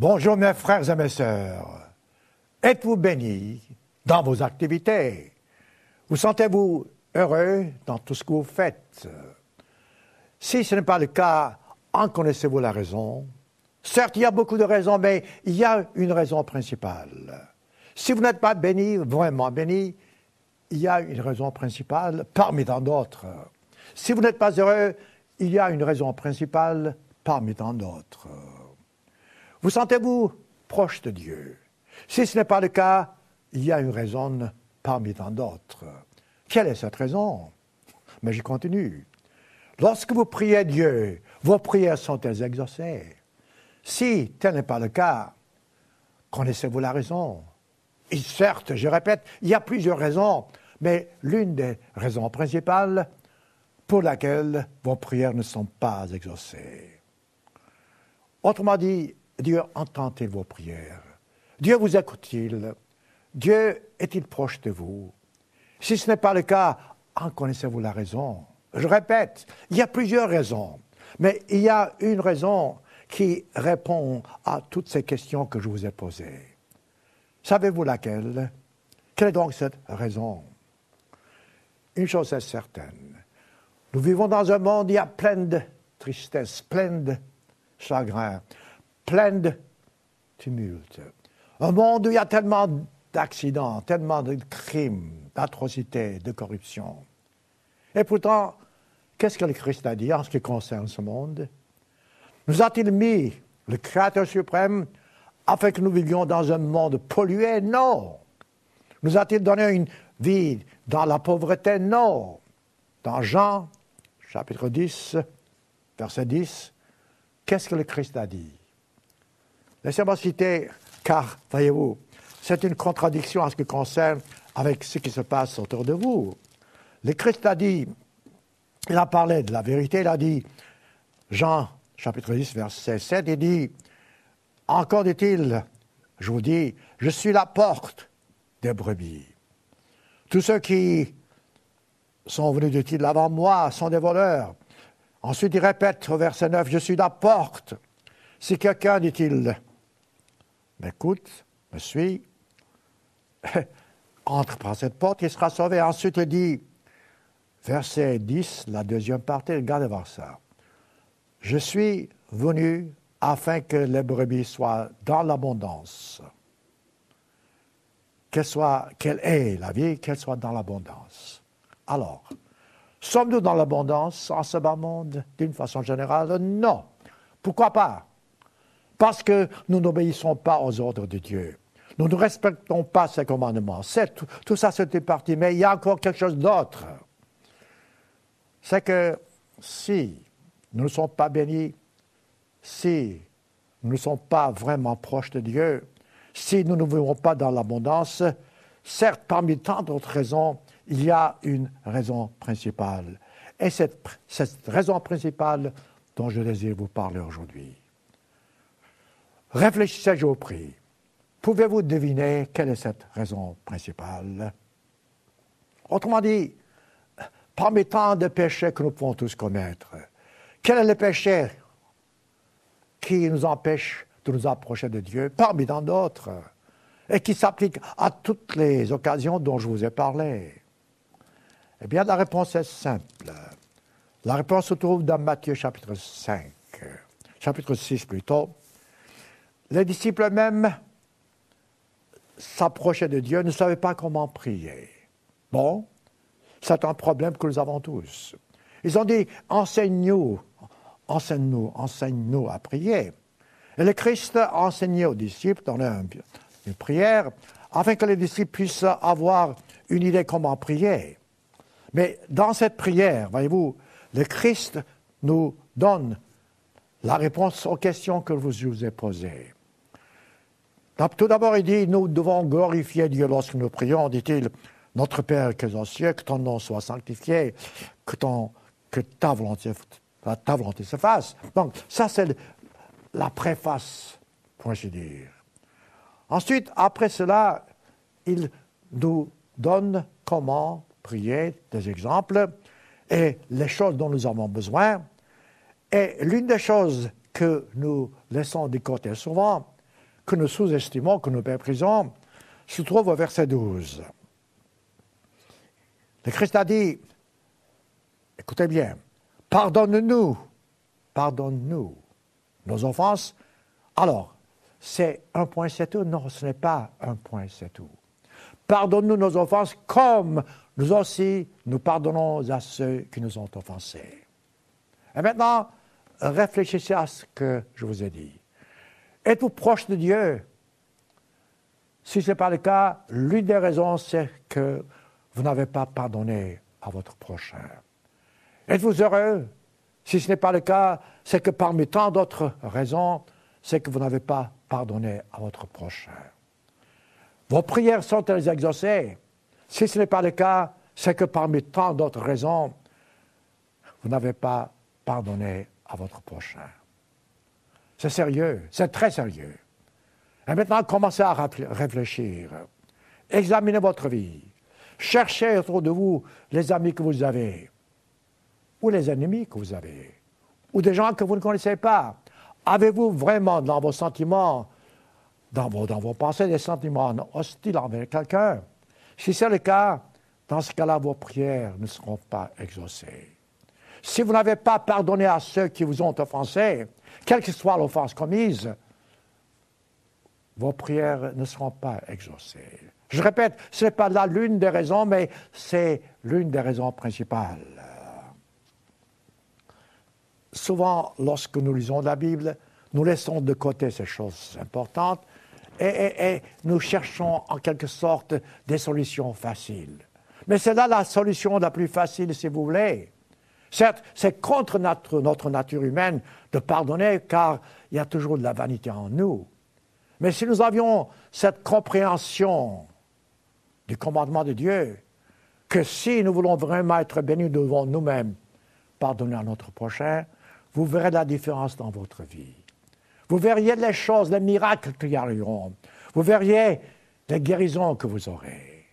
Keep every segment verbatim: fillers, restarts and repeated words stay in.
Bonjour mes frères et mes sœurs. Êtes-vous bénis dans vos activités? Vous sentez-vous heureux dans tout ce que vous faites? Si ce n'est pas le cas, en connaissez-vous la raison? Certes, il y a beaucoup de raisons, mais il y a une raison principale. Si vous n'êtes pas béni, vraiment béni, il y a une raison principale parmi tant d'autres. Si vous n'êtes pas heureux, il y a une raison principale parmi tant d'autres. Vous sentez-vous proche de Dieu? Si ce n'est pas le cas, il y a une raison parmi tant d'autres. Quelle est cette raison? Mais je continue. Lorsque vous priez Dieu, vos prières sont-elles exaucées? Si tel n'est pas le cas, connaissez-vous la raison? Et certes, je répète, il y a plusieurs raisons, mais l'une des raisons principales pour laquelle vos prières ne sont pas exaucées. Autrement dit, Dieu entend-il vos prières? Dieu vous écoute-t-il? Dieu est-il proche de vous? Si ce n'est pas le cas, en connaissez-vous la raison? Je répète, il y a plusieurs raisons, mais il y a une raison qui répond à toutes ces questions que je vous ai posées. Savez-vous laquelle? Quelle est donc cette raison? Une chose est certaine. Nous vivons dans un monde où il y a plein de tristesse, plein de chagrin, plein de tumulte. Un monde où il y a tellement d'accidents, tellement de crimes, d'atrocités, de corruption. Et pourtant, qu'est-ce que le Christ a dit en ce qui concerne ce monde? Nous a-t-il mis, le Créateur suprême, afin que nous vivions dans un monde pollué? Non. Nous a-t-il donné une vie dans la pauvreté? Non. Dans Jean, chapitre dix, verset dix, qu'est-ce que le Christ a dit? Laissez-moi citer, car, voyez-vous, c'est une contradiction en ce qui concerne avec ce qui se passe autour de vous. Le Christ a dit, il a parlé de la vérité, il a dit, Jean, chapitre dix, verset sept, il dit, encore dit-il, je vous dis, je suis la porte des brebis. Tous ceux qui sont venus, dit-il, avant moi, sont des voleurs. Ensuite, il répète au verset neuf, je suis la porte. Si quelqu'un, dit-il, m'écoute, me suit, entre par cette porte, il sera sauvé. Ensuite, il dit, verset dix, la deuxième partie, regardez voir ça. Je suis venu afin que les brebis soient dans l'abondance. Qu'elle soit, quelle est la vie, qu'elle soit dans l'abondance. Alors, sommes-nous dans l'abondance en ce bas monde, d'une façon générale? Non. Pourquoi pas? Parce que nous n'obéissons pas aux ordres de Dieu. Nous ne respectons pas ses commandements. C'est, tout, tout ça, c'était parti. Mais il y a encore quelque chose d'autre. C'est que si nous ne sommes pas bénis, si nous ne sommes pas vraiment proches de Dieu, si nous ne vivons pas dans l'abondance, certes, parmi tant d'autres raisons, il y a une raison principale. Et cette, cette raison principale dont je désire vous parler aujourd'hui. Réfléchissez, je vous prie. Pouvez-vous deviner quelle est cette raison principale? Autrement dit, parmi tant de péchés que nous pouvons tous commettre, quel est le péché qui nous empêche de nous approcher de Dieu, parmi tant d'autres, et qui s'applique à toutes les occasions dont je vous ai parlé? Eh bien, la réponse est simple. La réponse se trouve dans Matthieu chapitre cinq, chapitre six plutôt. Les disciples eux-mêmes s'approchaient de Dieu, ne savaient pas comment prier. Bon, c'est un problème que nous avons tous. Ils ont dit, enseigne-nous, enseigne-nous, enseigne-nous à prier. Et le Christ a enseigné aux disciples, donnait un, une prière, afin que les disciples puissent avoir une idée comment prier. Mais dans cette prière, voyez-vous, le Christ nous donne la réponse aux questions que je vous ai posées. Tout d'abord, il dit, nous devons glorifier Dieu lorsque nous prions, dit-il, notre Père qui es aux cieux, que ton nom soit sanctifié, que, ton, que ta, volonté, ta volonté se fasse. Donc, ça, c'est la préface, pour ainsi dire. Ensuite, après cela, il nous donne comment prier, des exemples, et les choses dont nous avons besoin. Et l'une des choses que nous laissons de côté souvent, que nous sous-estimons, que nous méprisons, se trouve au verset douze. Le Christ a dit, écoutez bien, pardonne-nous, pardonne-nous nos offenses. Alors, c'est un point, c'est tout? Non, ce n'est pas un point, c'est tout. Pardonne-nous nos offenses comme nous aussi nous pardonnons à ceux qui nous ont offensés. Et maintenant, réfléchissez à ce que je vous ai dit. Êtes-vous proche de Dieu? Si ce n'est pas le cas, l'une des raisons, c'est que vous n'avez pas pardonné à votre prochain. Êtes-vous heureux? Si ce n'est pas le cas, c'est que parmi tant d'autres raisons, c'est que vous n'avez pas pardonné à votre prochain. Vos prières sont-elles exaucées? Si ce n'est pas le cas, c'est que parmi tant d'autres raisons, vous n'avez pas pardonné à votre prochain. C'est sérieux, c'est très sérieux. Et maintenant, commencez à réfléchir. Examinez votre vie. Cherchez autour de vous les amis que vous avez, ou les ennemis que vous avez, ou des gens que vous ne connaissez pas. Avez-vous vraiment dans vos sentiments, dans vos, dans vos pensées, des sentiments hostiles envers quelqu'un? Si c'est le cas, dans ce cas-là, vos prières ne seront pas exaucées. Si vous n'avez pas pardonné à ceux qui vous ont offensés, quelle que soit l'offense commise, vos prières ne seront pas exaucées. Je répète, ce n'est pas là l'une des raisons, mais c'est l'une des raisons principales. Souvent, lorsque nous lisons la Bible, nous laissons de côté ces choses importantes et, et, et nous cherchons en quelque sorte des solutions faciles. Mais c'est là la solution la plus facile, si vous voulez. Certes, c'est contre notre, notre nature humaine de pardonner, car il y a toujours de la vanité en nous. Mais si nous avions cette compréhension du commandement de Dieu, que si nous voulons vraiment être bénis, nous devons nous-mêmes pardonner à notre prochain, vous verrez la différence dans votre vie. Vous verriez les choses, les miracles qui arriveront. Vous verriez les guérisons que vous aurez.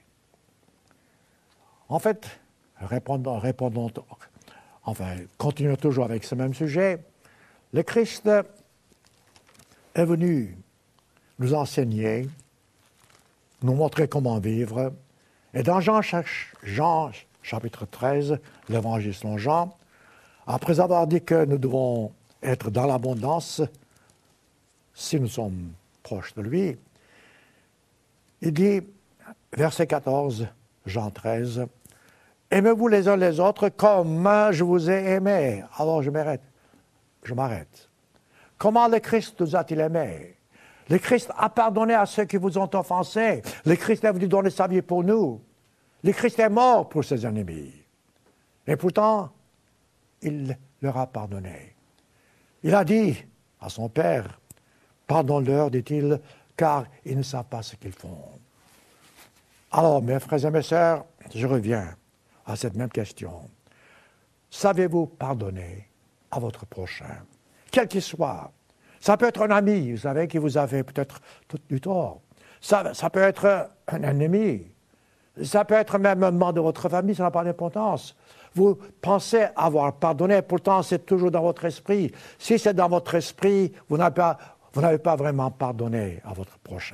En fait, répondons, répondons enfin, continuons toujours avec ce même sujet. Le Christ est venu nous enseigner, nous montrer comment vivre. Et dans Jean, Jean chapitre treize, l'évangile selon Jean, après avoir dit que nous devons être dans l'abondance, si nous sommes proches de lui, il dit, verset quatorze, Jean treize, « Aimez-vous les uns les autres comme je vous ai aimés. » Alors je m'arrête. Je m'arrête. Comment le Christ nous a-t-il aimés? Le Christ a pardonné à ceux qui vous ont offensés. Le Christ est venu donner sa vie pour nous. Le Christ est mort pour ses ennemis. Et pourtant, il leur a pardonné. Il a dit à son Père, « Pardonne-leur, dit-il, car ils ne savent pas ce qu'ils font. » Alors, mes frères et mes sœurs, je reviens à cette même question. Savez-vous pardonner à votre prochain, quel qu'il soit? Ça peut être un ami, vous savez, qui vous a fait peut-être tout du tort. Ça, ça peut être un ennemi. Ça peut être même un membre de votre famille, ça n'a pas d'importance. Vous pensez avoir pardonné, pourtant c'est toujours dans votre esprit. Si c'est dans votre esprit, vous n'avez pas, vous n'avez pas vraiment pardonné à votre prochain.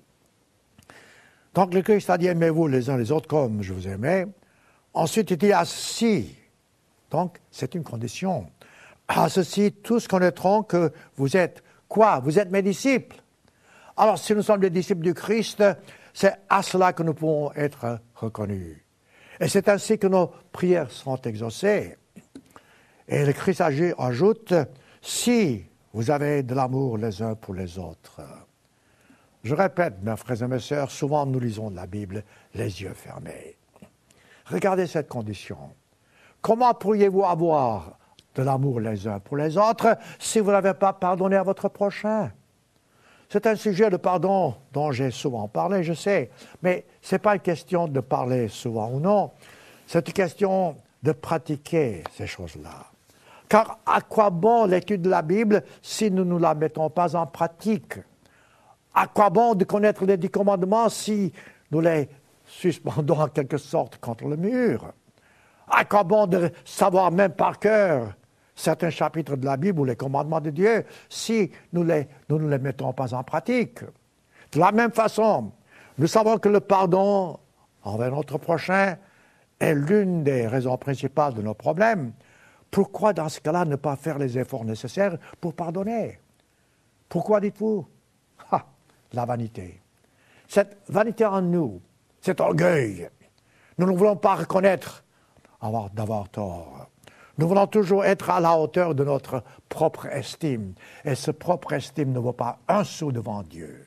Donc le Christ a dit, aimez-vous les uns les autres comme je vous aimais. Ensuite, il dit, à ceci, donc c'est une condition, à ceci, tous connaîtront que vous êtes quoi? Vous êtes mes disciples. Alors, si nous sommes les disciples du Christ, c'est à cela que nous pouvons être reconnus. Et c'est ainsi que nos prières seront exaucées. Et le Christ ajoute, si vous avez de l'amour les uns pour les autres. Je répète, mes frères et mes sœurs, souvent nous lisons de la Bible les yeux fermés. Regardez cette condition. Comment pourriez-vous avoir de l'amour les uns pour les autres si vous n'avez pas pardonné à votre prochain? C'est un sujet de pardon dont j'ai souvent parlé, je sais, mais ce n'est pas une question de parler souvent ou non, c'est une question de pratiquer ces choses-là. Car à quoi bon l'étude de la Bible si nous ne la mettons pas en pratique? À quoi bon de connaître les dix commandements si nous les suspendons en quelque sorte contre le mur? À quoi bon de savoir même par cœur certains chapitres de la Bible ou les commandements de Dieu si nous, les, nous ne les mettons pas en pratique. De la même façon, nous savons que le pardon envers notre prochain est l'une des raisons principales de nos problèmes. Pourquoi, dans ce cas-là, ne pas faire les efforts nécessaires pour pardonner? Pourquoi dites-vous? Ah, la vanité. Cette vanité en nous, cet orgueil, nous ne voulons pas reconnaître avoir, d'avoir tort. Nous voulons toujours être à la hauteur de notre propre estime. Et ce propre estime ne vaut pas un sou devant Dieu.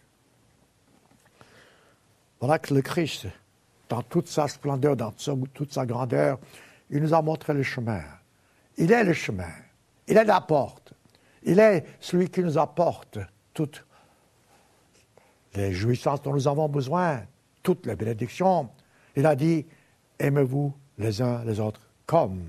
Voilà que le Christ, dans toute sa splendeur, dans toute sa grandeur, il nous a montré le chemin. Il est le chemin. Il est la porte. Il est celui qui nous apporte toutes les jouissances dont nous avons besoin, toutes les bénédictions. Il a dit, aimez-vous les uns les autres comme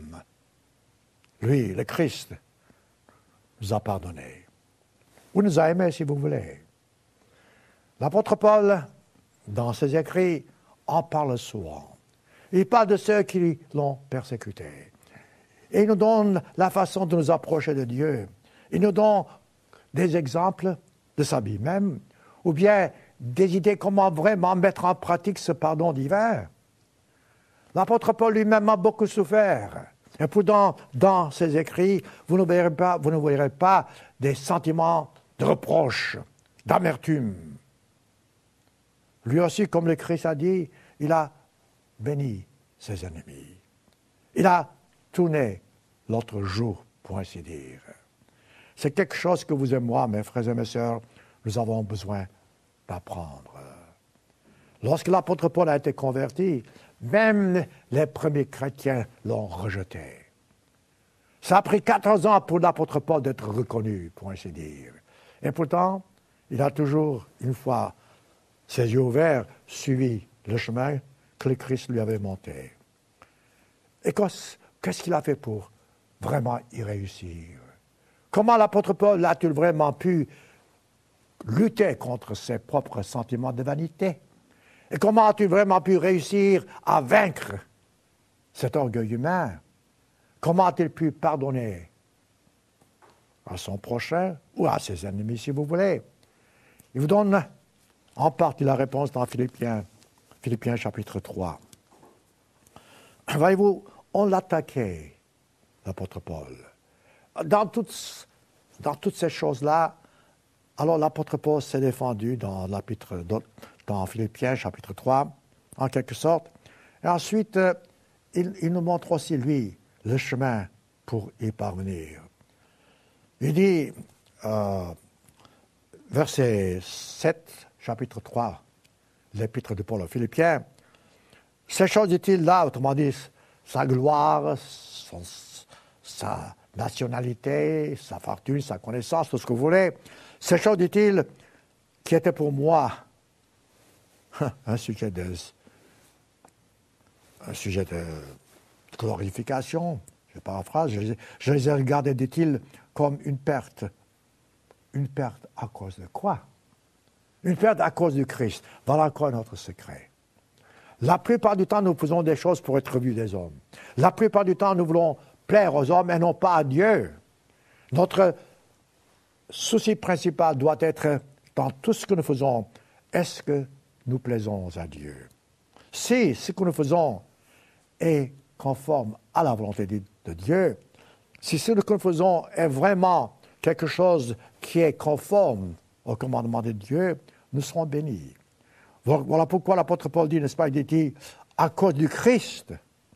lui, le Christ, nous a pardonné. Ou nous a aimés, si vous voulez. L'apôtre Paul, dans ses écrits, en parle souvent. Il parle de ceux qui l'ont persécuté. Et il nous donne la façon de nous approcher de Dieu. Il nous donne des exemples de sa vie même, ou bien des idées comment vraiment mettre en pratique ce pardon divin. L'apôtre Paul lui-même a beaucoup souffert. Et pourtant, dans ses écrits, vous ne verrez pas, vous ne verrez pas des sentiments de reproche, d'amertume. Lui aussi, comme le Christ a dit, il a béni ses ennemis. Il a tourné l'autre jour, pour ainsi dire. C'est quelque chose que vous et moi, mes frères et mes sœurs, nous avons besoin d'apprendre. Lorsque l'apôtre Paul a été converti, même les premiers chrétiens l'ont rejeté. Ça a pris quatorze ans pour l'apôtre Paul d'être reconnu, pour ainsi dire. Et pourtant, il a toujours, une fois ses yeux ouverts, suivi le chemin que le Christ lui avait monté. Et qu'est-ce qu'il a fait pour vraiment y réussir? Comment l'apôtre Paul a-t-il vraiment pu lutter contre ses propres sentiments de vanité? Et comment as-tu vraiment pu réussir à vaincre cet orgueil humain? Comment a-t-il pu pardonner à son prochain ou à ses ennemis, si vous voulez? Il vous donne en partie la réponse dans Philippiens, Philippiens chapitre trois. Voyez-vous, on l'attaquait, l'apôtre Paul. Dans toutes, dans toutes ces choses-là, alors l'apôtre Paul s'est défendu dans l'épître dans Philippiens chapitre trois, en quelque sorte. Et ensuite, euh, il, il nous montre aussi, lui, le chemin pour y parvenir. Il dit, euh, verset sept, chapitre trois, l'épître de Paul aux Philippiens, « Ces choses, dit-il là, autrement dit, sa gloire, son, sa nationalité, sa fortune, sa connaissance, tout ce que vous voulez, ces choses, dit-il, qui étaient pour moi un sujet de, un sujet de glorification, je paraphrase, je, je les ai regardés, dit-il, comme une perte. Une perte à cause de quoi? Une perte à cause du Christ. Voilà quoi notre secret. La plupart du temps, nous faisons des choses pour être vus des hommes. La plupart du temps, nous voulons plaire aux hommes et non pas à Dieu. Notre souci principal doit être, dans tout ce que nous faisons, est-ce que nous plaisons à Dieu? Si ce que nous faisons est conforme à la volonté de Dieu, si ce que nous faisons est vraiment quelque chose qui est conforme au commandement de Dieu, nous serons bénis. Voilà pourquoi l'apôtre Paul dit, n'est-ce pas, il dit, à cause du Christ,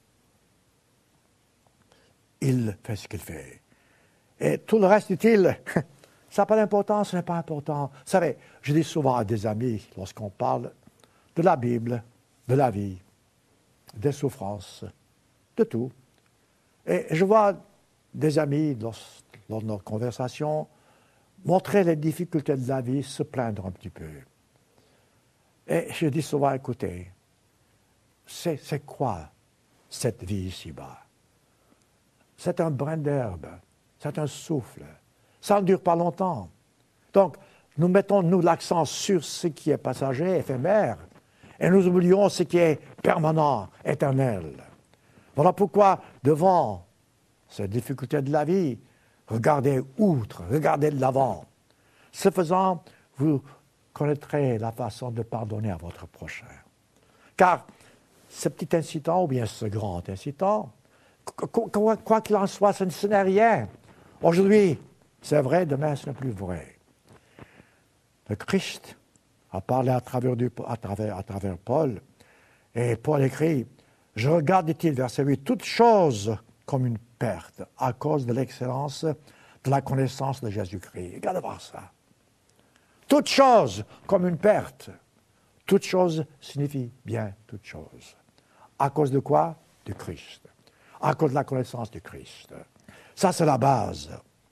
il fait ce qu'il fait. Et tout le reste, dit-il, ça n'a pas d'importance, ce n'est pas important. Vous savez, je dis souvent à des amis, lorsqu'on parle de la Bible, de la vie, des souffrances, de tout. Et je vois des amis, lors, lors de nos conversations, montrer les difficultés de la vie, se plaindre un petit peu. Et je dis souvent, écoutez, c'est, c'est quoi cette vie ici-bas? C'est un brin d'herbe, c'est un souffle. Ça ne dure pas longtemps. Donc, nous mettons, nous, l'accent sur ce qui est passager, éphémère, et nous oublions ce qui est permanent, éternel. Voilà pourquoi, devant ces difficultés de la vie, regardez outre, regardez de l'avant. Ce faisant, vous connaîtrez la façon de pardonner à votre prochain. Car ce petit incident, ou bien ce grand incident, quoi qu'il en soit, ce n'est rien. Aujourd'hui, c'est vrai, demain, ce n'est plus vrai. Le Christ a parlé à travers, du, à travers, à travers Paul, et Paul écrit, « Je regarde, dit-il, verset huit, toute chose comme une perte à cause de l'excellence de la connaissance de Jésus-Christ. » Regardez voir ça. Toute chose comme une perte. Toute chose signifie bien toute chose. À cause de quoi? Du Christ. À cause de la connaissance du Christ. Ça, c'est la base.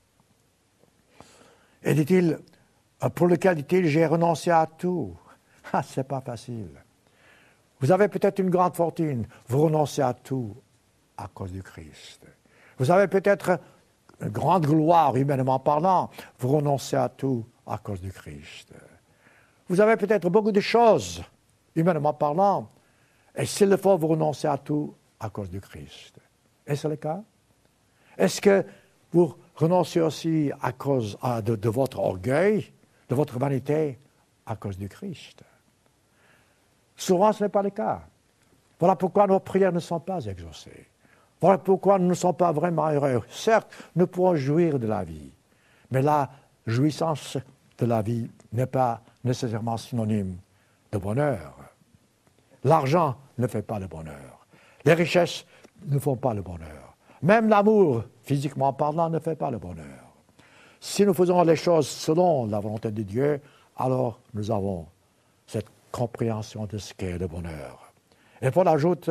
Et dit-il, pour lequel, dit-il, j'ai renoncé à tout. Ah, c'est pas facile. Vous avez peut-être une grande fortune, vous renoncez à tout à cause du Christ. Vous avez peut-être une grande gloire, humainement parlant, vous renoncez à tout à cause du Christ. Vous avez peut-être beaucoup de choses, humainement parlant, et s'il le faut, vous renoncez à tout à cause du Christ. Est-ce le cas? Est-ce que vous renoncez aussi à cause à, de, de votre orgueil, de votre vanité, à cause du Christ? Souvent, ce n'est pas le cas. Voilà pourquoi nos prières ne sont pas exaucées. Voilà pourquoi nous ne sommes pas vraiment heureux. Certes, nous pouvons jouir de la vie, mais la jouissance de la vie n'est pas nécessairement synonyme de bonheur. L'argent ne fait pas le bonheur. Les richesses ne font pas le bonheur. Même l'amour, physiquement parlant, ne fait pas le bonheur. Si nous faisons les choses selon la volonté de Dieu, alors nous avons cette compréhension de ce qu'est le bonheur. Et Paul ajoute,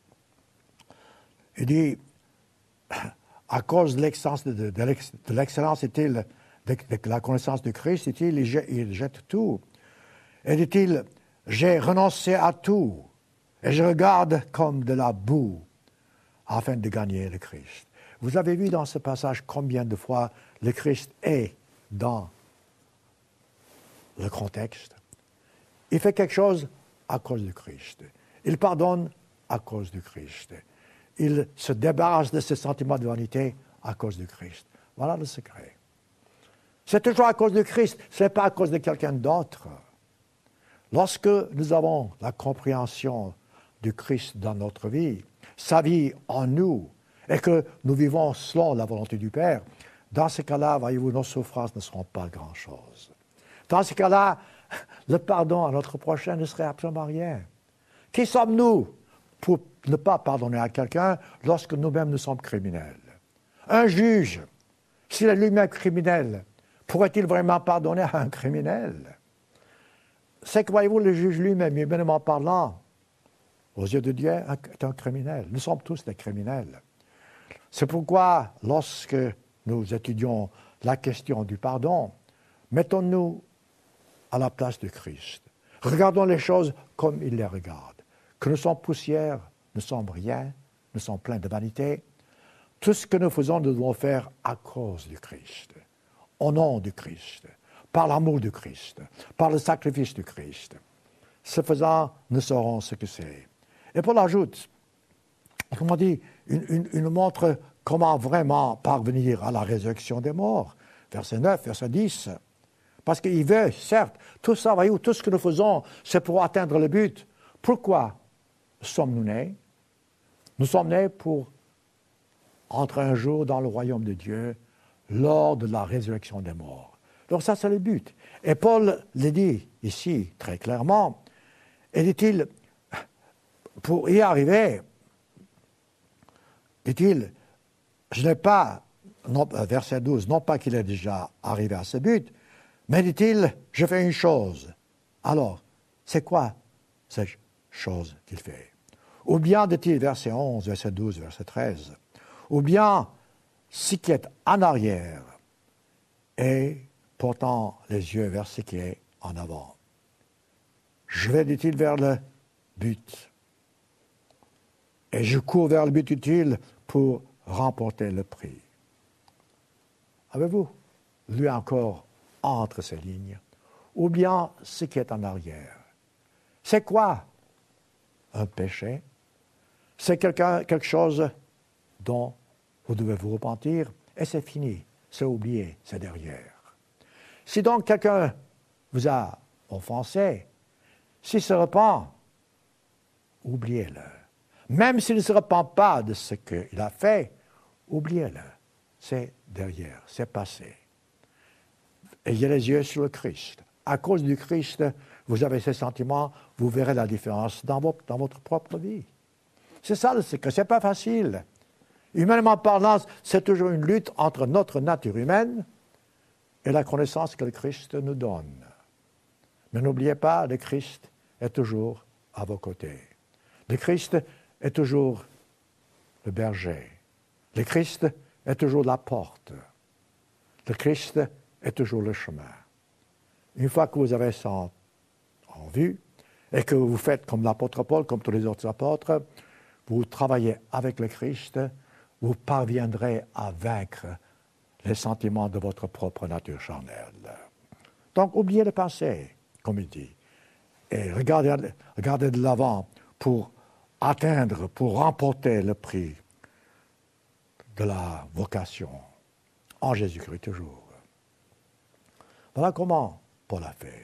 il dit, à cause de l'excellence de, de, de l'excellence, dit-il, de, de la connaissance de Christ, dit-il, il jette, il jette tout. Et dit-il, j'ai renoncé à tout, et je regarde comme de la boue, afin de gagner le Christ. Vous avez vu dans ce passage combien de fois le Christ est dans le contexte. Il fait quelque chose à cause du Christ. Il pardonne à cause du Christ. Il se débarrasse de ses sentiments de vanité à cause du Christ. Voilà le secret. C'est toujours à cause du Christ, ce n'est pas à cause de quelqu'un d'autre. Lorsque nous avons la compréhension du Christ dans notre vie, sa vie en nous, et que nous vivons selon la volonté du Père, dans ce cas-là, voyez-vous, nos souffrances ne seront pas grand-chose. Dans ce cas-là, le pardon à notre prochain ne serait absolument rien. Qui sommes-nous pour ne pas pardonner à quelqu'un lorsque nous-mêmes nous sommes criminels? Un juge, s'il est lui-même criminel, pourrait-il vraiment pardonner à un criminel? C'est que, voyez-vous, le juge lui-même, humainement parlant, aux yeux de Dieu, est un criminel. Nous sommes tous des criminels. C'est pourquoi, lorsque nous étudions la question du pardon, mettons-nous à la place de Christ. Regardons les choses comme il les regarde. Que nous sommes poussière, nous sommes rien, nous sommes pleins de vanité. Tout ce que nous faisons, nous devons faire à cause du Christ, au nom du Christ, par l'amour du Christ, par le sacrifice du Christ. Ce faisant, nous saurons ce que c'est. Et Paul ajoute, comme on dit, une, une, une montre comment vraiment parvenir à la résurrection des morts. Verset neuf, verset dix. Parce qu'il veut, certes, tout ça, voyez-vous, tout ce que nous faisons, c'est pour atteindre le but. Pourquoi sommes-nous nés? Nous sommes nés pour entrer un jour dans le royaume de Dieu lors de la résurrection des morts. Donc ça, c'est le but. Et Paul le dit ici très clairement. Et dit-il, pour y arriver, dit-il, je n'ai pas, non, verset douze, non pas qu'il ait déjà arrivé à ce but, mais dit-il, je fais une chose. Alors, c'est quoi cette chose qu'il fait? Ou bien, dit-il, verset onze, verset douze, verset treize, ou bien, ce qui est en arrière et portant les yeux vers ce qui est en avant. Je vais, dit-il, vers le but. Et je cours vers le but utile pour remporter le prix. Avez-vous lu encore entre ces lignes? Ou bien ce qui est en arrière? C'est quoi un péché? C'est quelque chose dont vous devez vous repentir et c'est fini. c'est oublier, c'est derrière. Si donc quelqu'un vous a offensé, s'il se repent, oubliez-le. Même s'il ne se repent pas de ce qu'il a fait, oubliez-le. C'est derrière, c'est passé. Ayez les yeux sur le Christ. À cause du Christ, vous avez ces sentiments, vous verrez la différence dans votre, dans votre propre vie. C'est ça le secret, c'est pas facile. Humainement parlant, c'est toujours une lutte entre notre nature humaine et la connaissance que le Christ nous donne. Mais n'oubliez pas, le Christ est toujours à vos côtés. Le Christ est toujours le berger. Le Christ est toujours la porte. Le Christ est toujours le chemin. Une fois que vous avez ça en, en vue et que vous faites comme l'apôtre Paul, comme tous les autres apôtres, vous travaillez avec le Christ, vous parviendrez à vaincre les sentiments de votre propre nature charnelle. Donc, oubliez le passé, comme il dit, et regardez, regardez de l'avant pour atteindre, pour remporter le prix de la vocation en Jésus-Christ toujours. Voilà comment Paul a fait.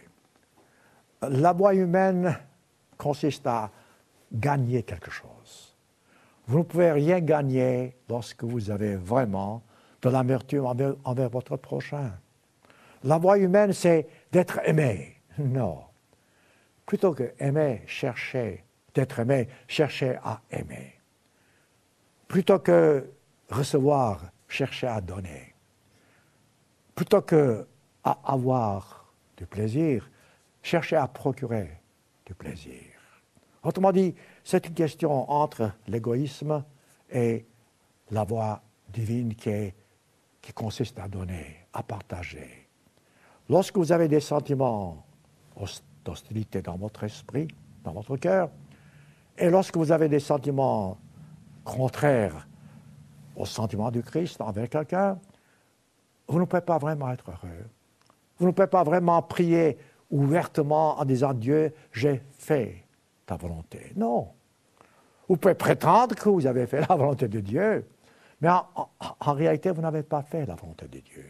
La voie humaine consiste à gagner quelque chose. Vous ne pouvez rien gagner lorsque vous avez vraiment de l'amertume envers, envers votre prochain. La voie humaine, c'est d'être aimé. Non. Plutôt que aimer, chercher d'être aimé, chercher à aimer. Plutôt que recevoir, chercher à donner. Plutôt que à avoir du plaisir, chercher à procurer du plaisir. Autrement dit, c'est une question entre l'égoïsme et la voie divine qui, est, qui consiste à donner, à partager. Lorsque vous avez des sentiments d'hostilité dans votre esprit, dans votre cœur, et lorsque vous avez des sentiments contraires aux sentiments du Christ envers quelqu'un, vous ne pouvez pas vraiment être heureux. Vous ne pouvez pas vraiment prier ouvertement en disant « Dieu, j'ai fait ta volonté ». Non. Vous pouvez prétendre que vous avez fait la volonté de Dieu, mais en, en, en réalité, vous n'avez pas fait la volonté de Dieu.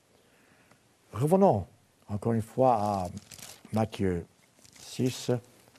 Revenons encore une fois à Matthieu six.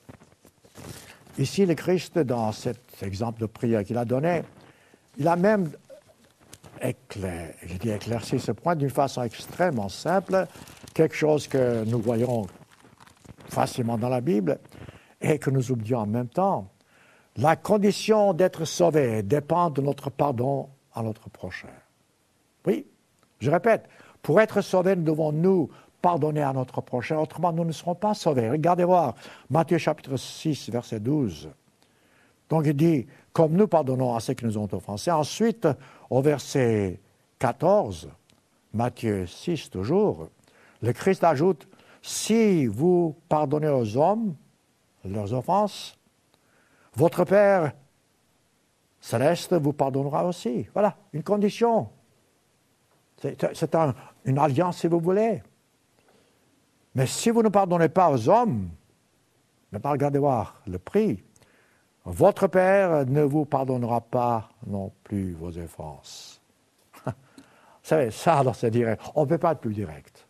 Ici, le Christ, dans cet exemple de prière qu'il a donné, il a même éclair, je dis éclairci ce point d'une façon extrêmement simple, quelque chose que nous voyons facilement dans la Bible et que nous oublions en même temps. La condition d'être sauvé dépend de notre pardon à notre prochain. Oui, je répète, pour être sauvés, nous devons nous pardonner à notre prochain, autrement nous ne serons pas sauvés. Regardez voir, Matthieu chapitre six, verset douze. Donc il dit, comme nous pardonnons à ceux qui nous ont offensés. Ensuite, au verset quatorze, Matthieu six toujours, le Christ ajoute, si vous pardonnez aux hommes leurs offenses, votre Père céleste vous pardonnera aussi. Voilà, une condition. C'est, c'est un, une alliance, si vous voulez. Mais si vous ne pardonnez pas aux hommes, maintenant regardez voir le prix, votre Père ne vous pardonnera pas non plus vos offenses. Vous savez, ça, alors c'est direct. On ne peut pas être plus direct.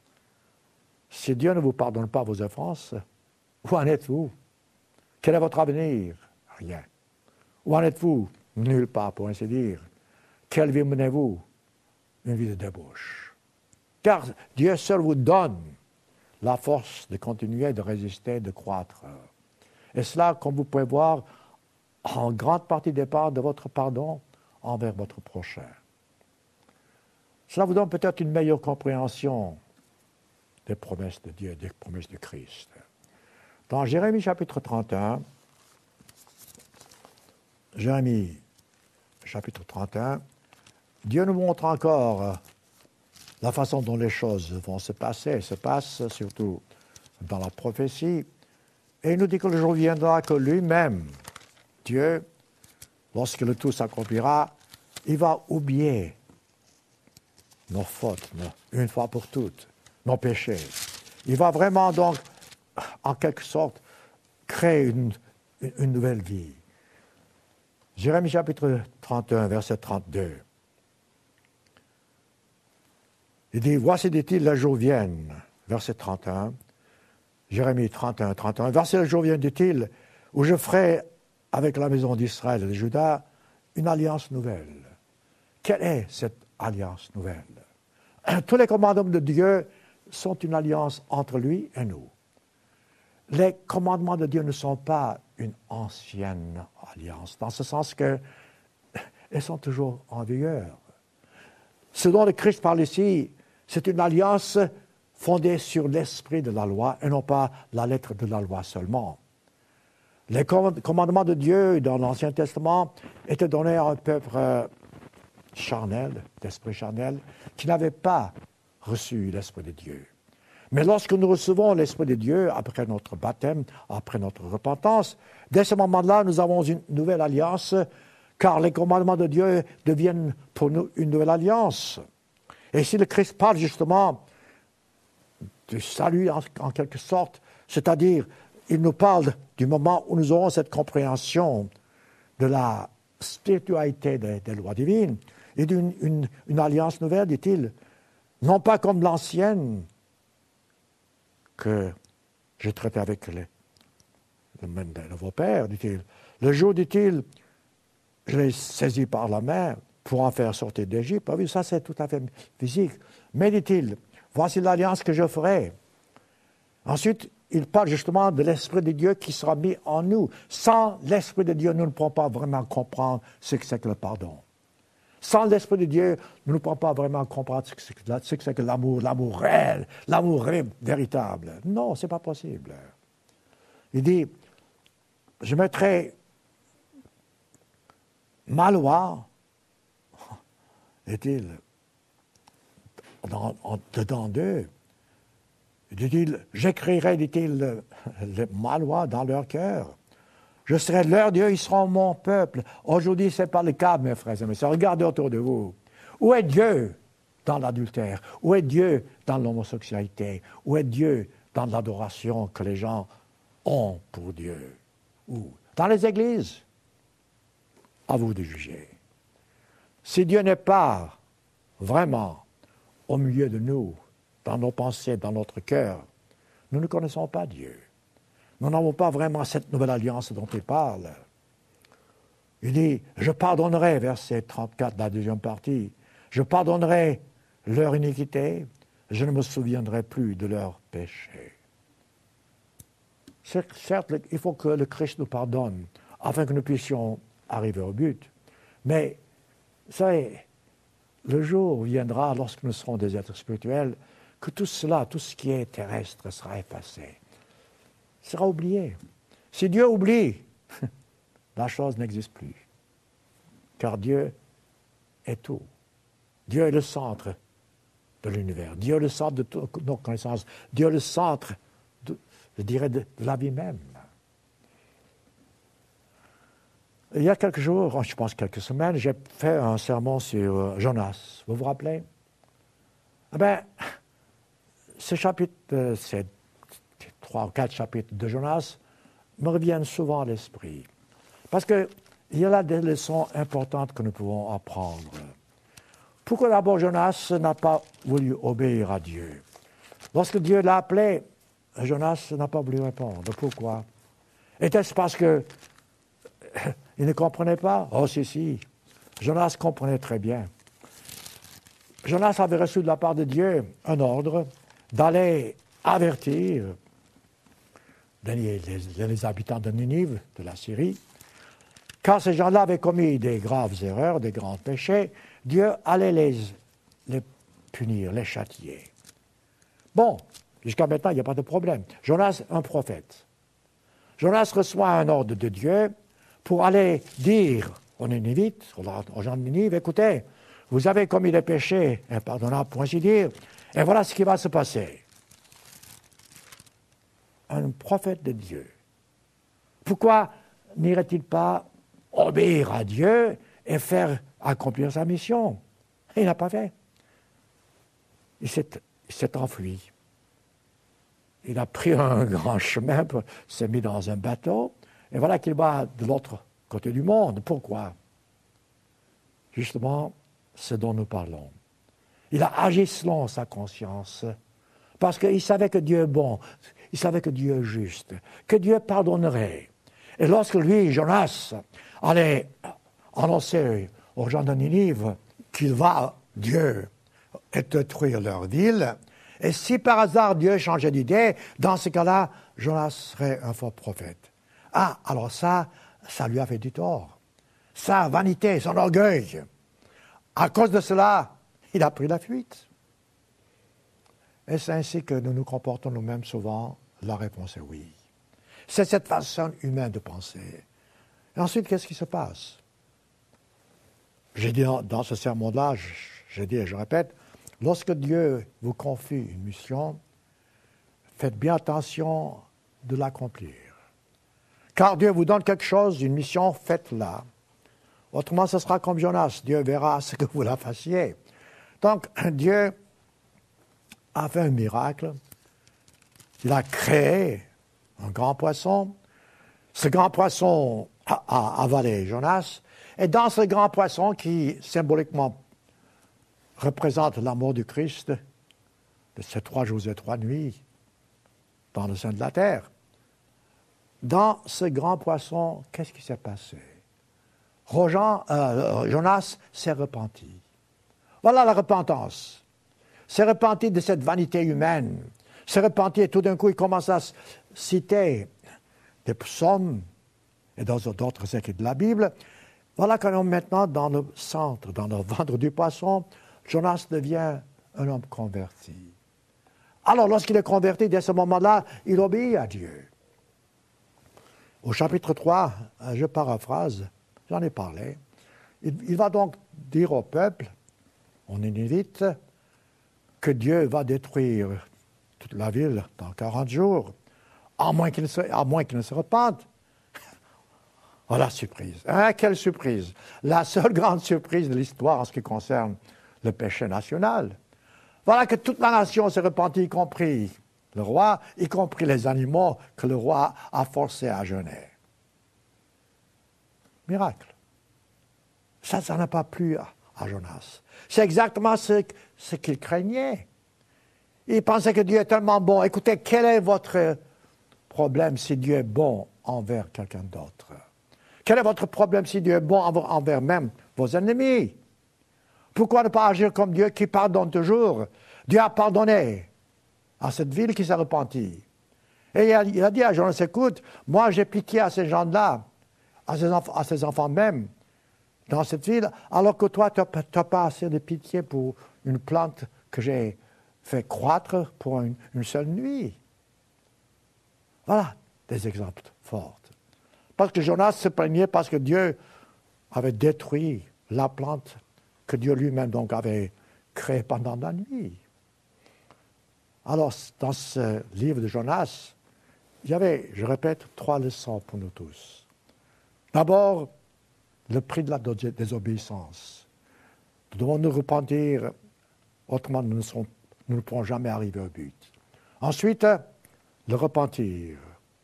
Si Dieu ne vous pardonne pas vos offenses, où en êtes-vous? Quel est votre avenir? Rien. Où en êtes-vous? Nulle part, pour ainsi dire. Quelle vie menez-vous? Une vie de débauche. Car Dieu seul vous donne la force de continuer, de résister, de croître. Et cela, comme vous pouvez voir, en grande partie dépend de votre pardon envers votre prochain. Cela vous donne peut-être une meilleure compréhension des promesses de Dieu, des promesses du Christ. Dans Jérémie chapitre trente et un, Jérémie chapitre trente et un, Dieu nous montre encore la façon dont les choses vont se passer, se passent surtout dans la prophétie. Et il nous dit que le jour viendra que lui-même, Dieu, lorsque le tout s'accomplira, il va oublier nos fautes, une fois pour toutes, nos péchés. Il va vraiment donc, en quelque sorte, créer une, une nouvelle vie. Jérémie chapitre trente et un, verset trente-deux. Il dit, voici, dit-il, les jours viennent, verset trente et un, Jérémie trente et un, trente et un, voici les jours viennent, dit-il, où je ferai avec la maison d'Israël et de Juda une alliance nouvelle. Quelle est cette alliance nouvelle? Tous les commandements de Dieu sont une alliance entre lui et nous. Les commandements de Dieu ne sont pas une ancienne alliance, dans ce sens que elles sont toujours en vigueur. Ce dont le Christ parle ici, c'est une alliance fondée sur l'esprit de la loi et non pas la lettre de la loi seulement. Les commandements de Dieu dans l'Ancien Testament étaient donnés à un peuple charnel, d'esprit charnel, qui n'avait pas reçu l'Esprit de Dieu. Mais lorsque nous recevons l'Esprit de Dieu, après notre baptême, après notre repentance, dès ce moment-là, nous avons une nouvelle alliance, car les commandements de Dieu deviennent pour nous une nouvelle alliance. Et si le Christ parle justement du salut en, en quelque sorte, c'est-à-dire, il nous parle du moment où nous aurons cette compréhension de la spiritualité des, des lois divines, et d'une une, une alliance nouvelle, dit-il, non pas comme l'ancienne, que j'ai traité avec les, les, les, vos pères, dit-il. Le jour, dit-il, je les saisis par la main pour en faire sortir d'Égypte. Ah oui, ça c'est tout à fait physique. Mais, dit-il, voici l'alliance que je ferai. Ensuite, il parle justement de l'Esprit de Dieu qui sera mis en nous. Sans l'Esprit de Dieu, nous ne pouvons pas vraiment comprendre ce que c'est que le pardon. Sans l'Esprit de Dieu, nous ne pouvons pas vraiment comprendre ce que c'est que, ce que, c'est que l'amour, l'amour réel, l'amour véritable. Non, ce n'est pas possible. Il dit, je mettrai ma loi, dit-il, dans, en, dedans d'eux. Dit-il, j'écrirai, dit-il, ma loi dans leur cœur. Je serai leur Dieu, ils seront mon peuple. Aujourd'hui, ce n'est pas le cas, mes frères et mes sœurs. Regardez autour de vous. Où est Dieu dans l'adultère? Où est Dieu dans l'homosexualité? Où est Dieu dans l'adoration que les gens ont pour Dieu? Où? Dans les églises? À vous de juger. Si Dieu n'est pas vraiment au milieu de nous, dans nos pensées, dans notre cœur, nous ne connaissons pas Dieu. Nous n'avons pas vraiment cette nouvelle alliance dont il parle. Il dit, je pardonnerai, verset trente-quatre, la deuxième partie, je pardonnerai leur iniquité, je ne me souviendrai plus de leurs péchés. Certes, il faut que le Christ nous pardonne, afin que nous puissions arriver au but. Mais, vous savez, le jour viendra, lorsque nous serons des êtres spirituels, que tout cela, tout ce qui est terrestre sera effacé. Sera oublié. Si Dieu oublie, la chose n'existe plus. Car Dieu est tout. Dieu est le centre de l'univers. Dieu est le centre de toutes nos connaissances. Dieu est le centre, de, je dirais, de, de la vie même. Il y a quelques jours, je pense quelques semaines, j'ai fait un sermon sur Jonas. Vous vous rappelez? Eh bien, ce chapitre, c'est trois ou quatre chapitres de Jonas, me reviennent souvent à l'esprit. Parce qu'il y a là des leçons importantes que nous pouvons apprendre. Pourquoi d'abord Jonas n'a pas voulu obéir à Dieu? Lorsque Dieu l'a appelé, Jonas n'a pas voulu répondre. Pourquoi? Était-ce parce qu'il ne comprenait pas? Oh si, si. Jonas comprenait très bien. Jonas avait reçu de la part de Dieu un ordre d'aller avertir les, les, les habitants de Ninive, de la Syrie, car ces gens-là avaient commis des graves erreurs, des grands péchés, Dieu allait les, les punir, les châtier. Bon, jusqu'à maintenant, il n'y a pas de problème. Jonas, un prophète. Jonas reçoit un ordre de Dieu pour aller dire aux Ninivites, aux gens de Ninive, écoutez, vous avez commis des péchés impardonnables, pour ainsi dire, et voilà ce qui va se passer. Un prophète de Dieu. Pourquoi n'irait-il pas obéir à Dieu et faire accomplir sa mission? Il n'a pas fait. Il s'est, il s'est enfui. Il a pris un grand chemin, s'est mis dans un bateau, et voilà qu'il va de l'autre côté du monde. Pourquoi? Justement, ce dont nous parlons. Il a agi selon sa conscience, parce qu'il savait que Dieu est bon, il savait que Dieu est juste, que Dieu pardonnerait. Et lorsque lui, Jonas, allait annoncer aux gens de Ninive qu'il va, Dieu, détruire leur ville, et si par hasard Dieu changeait d'idée, dans ce cas-là, Jonas serait un faux prophète. Ah, alors ça, ça lui a fait du tort. Sa vanité, son orgueil. À cause de cela, il a pris la fuite. Et c'est ainsi que nous nous comportons nous-mêmes souvent. La réponse est oui. C'est cette façon humaine de penser. Et ensuite, qu'est-ce qui se passe? J'ai dit dans, dans ce sermon-là, j'ai dit et je répète, lorsque Dieu vous confie une mission, faites bien attention de l'accomplir. Car Dieu vous donne quelque chose, une mission, faites-la. Autrement, ce sera comme Jonas. Dieu verra ce que vous la fassiez. Donc, Dieu a fait un miracle. Il a créé un grand poisson. Ce grand poisson a, a avalé Jonas. Et dans ce grand poisson, qui symboliquement représente la mort du Christ, de ces trois jours et trois nuits dans le sein de la terre, dans ce grand poisson, qu'est-ce qui s'est passé? Rojan, euh, Jonas s'est repenti. Voilà la repentance. S'est repenti de cette vanité humaine. S'est repenti et tout d'un coup, il commence à citer des psaumes et dans d'autres écrits de la Bible. Voilà qu'on est maintenant dans le centre, dans le ventre du poisson. Jonas devient un homme converti. Alors, lorsqu'il est converti, dès ce moment-là, il obéit à Dieu. Au chapitre trois, je paraphrase, j'en ai parlé, il, il va donc dire au peuple, aux Ninivites, que Dieu va détruire toute la ville dans quarante jours, à moins qu'il ne se, à moins qu'il ne se repente. Oh, la surprise. Hein, quelle surprise. La seule grande surprise de l'histoire en ce qui concerne le péché national. Voilà que toute la nation s'est repentie, y compris le roi, y compris les animaux que le roi a forcés à jeûner. Miracle. Ça, ça n'a pas plu à, à Jonas. C'est exactement ce, ce qu'il craignait. Il pensait que Dieu est tellement bon. Écoutez, quel est votre problème si Dieu est bon envers quelqu'un d'autre? Quel est votre problème si Dieu est bon envers même vos ennemis? Pourquoi ne pas agir comme Dieu qui pardonne toujours? Dieu a pardonné à cette ville qui s'est repentie. Et il a, il a dit à Jonas, écoute, moi j'ai pitié à ces gens-là, à ces, enfants, à ces enfants même, dans cette ville, alors que toi, tu n'as pas assez de pitié pour une plante que j'ai fait croître pour une, une seule nuit. Voilà des exemples forts. Parce que Jonas se plaignait parce que Dieu avait détruit la plante que Dieu lui-même donc avait créée pendant la nuit. Alors, dans ce livre de Jonas, il y avait, je répète, trois leçons pour nous tous. D'abord, le prix de la désobéissance. Nous devons nous repentir, autrement nous ne, serons, nous ne pourrons jamais arriver au but. Ensuite, le repentir.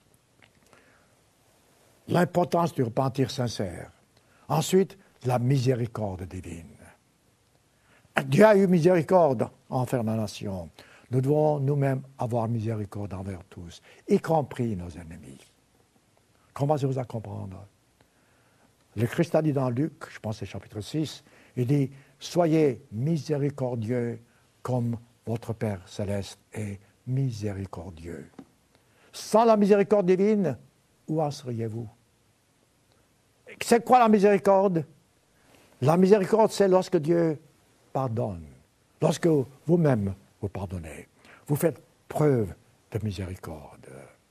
L'importance du repentir sincère. Ensuite, la miséricorde divine. Dieu a eu miséricorde envers la nation. Nous devons nous-mêmes avoir miséricorde envers tous, y compris nos ennemis. Commencez-vous à comprendre. Le Christ a dit dans Luc, je pense que c'est chapitre six, il dit « Soyez miséricordieux comme votre Père céleste est miséricordieux. » Sans la miséricorde divine, où en seriez-vous? C'est quoi la miséricorde? La miséricorde, c'est lorsque Dieu pardonne, lorsque vous-même vous pardonnez. Vous faites preuve de miséricorde.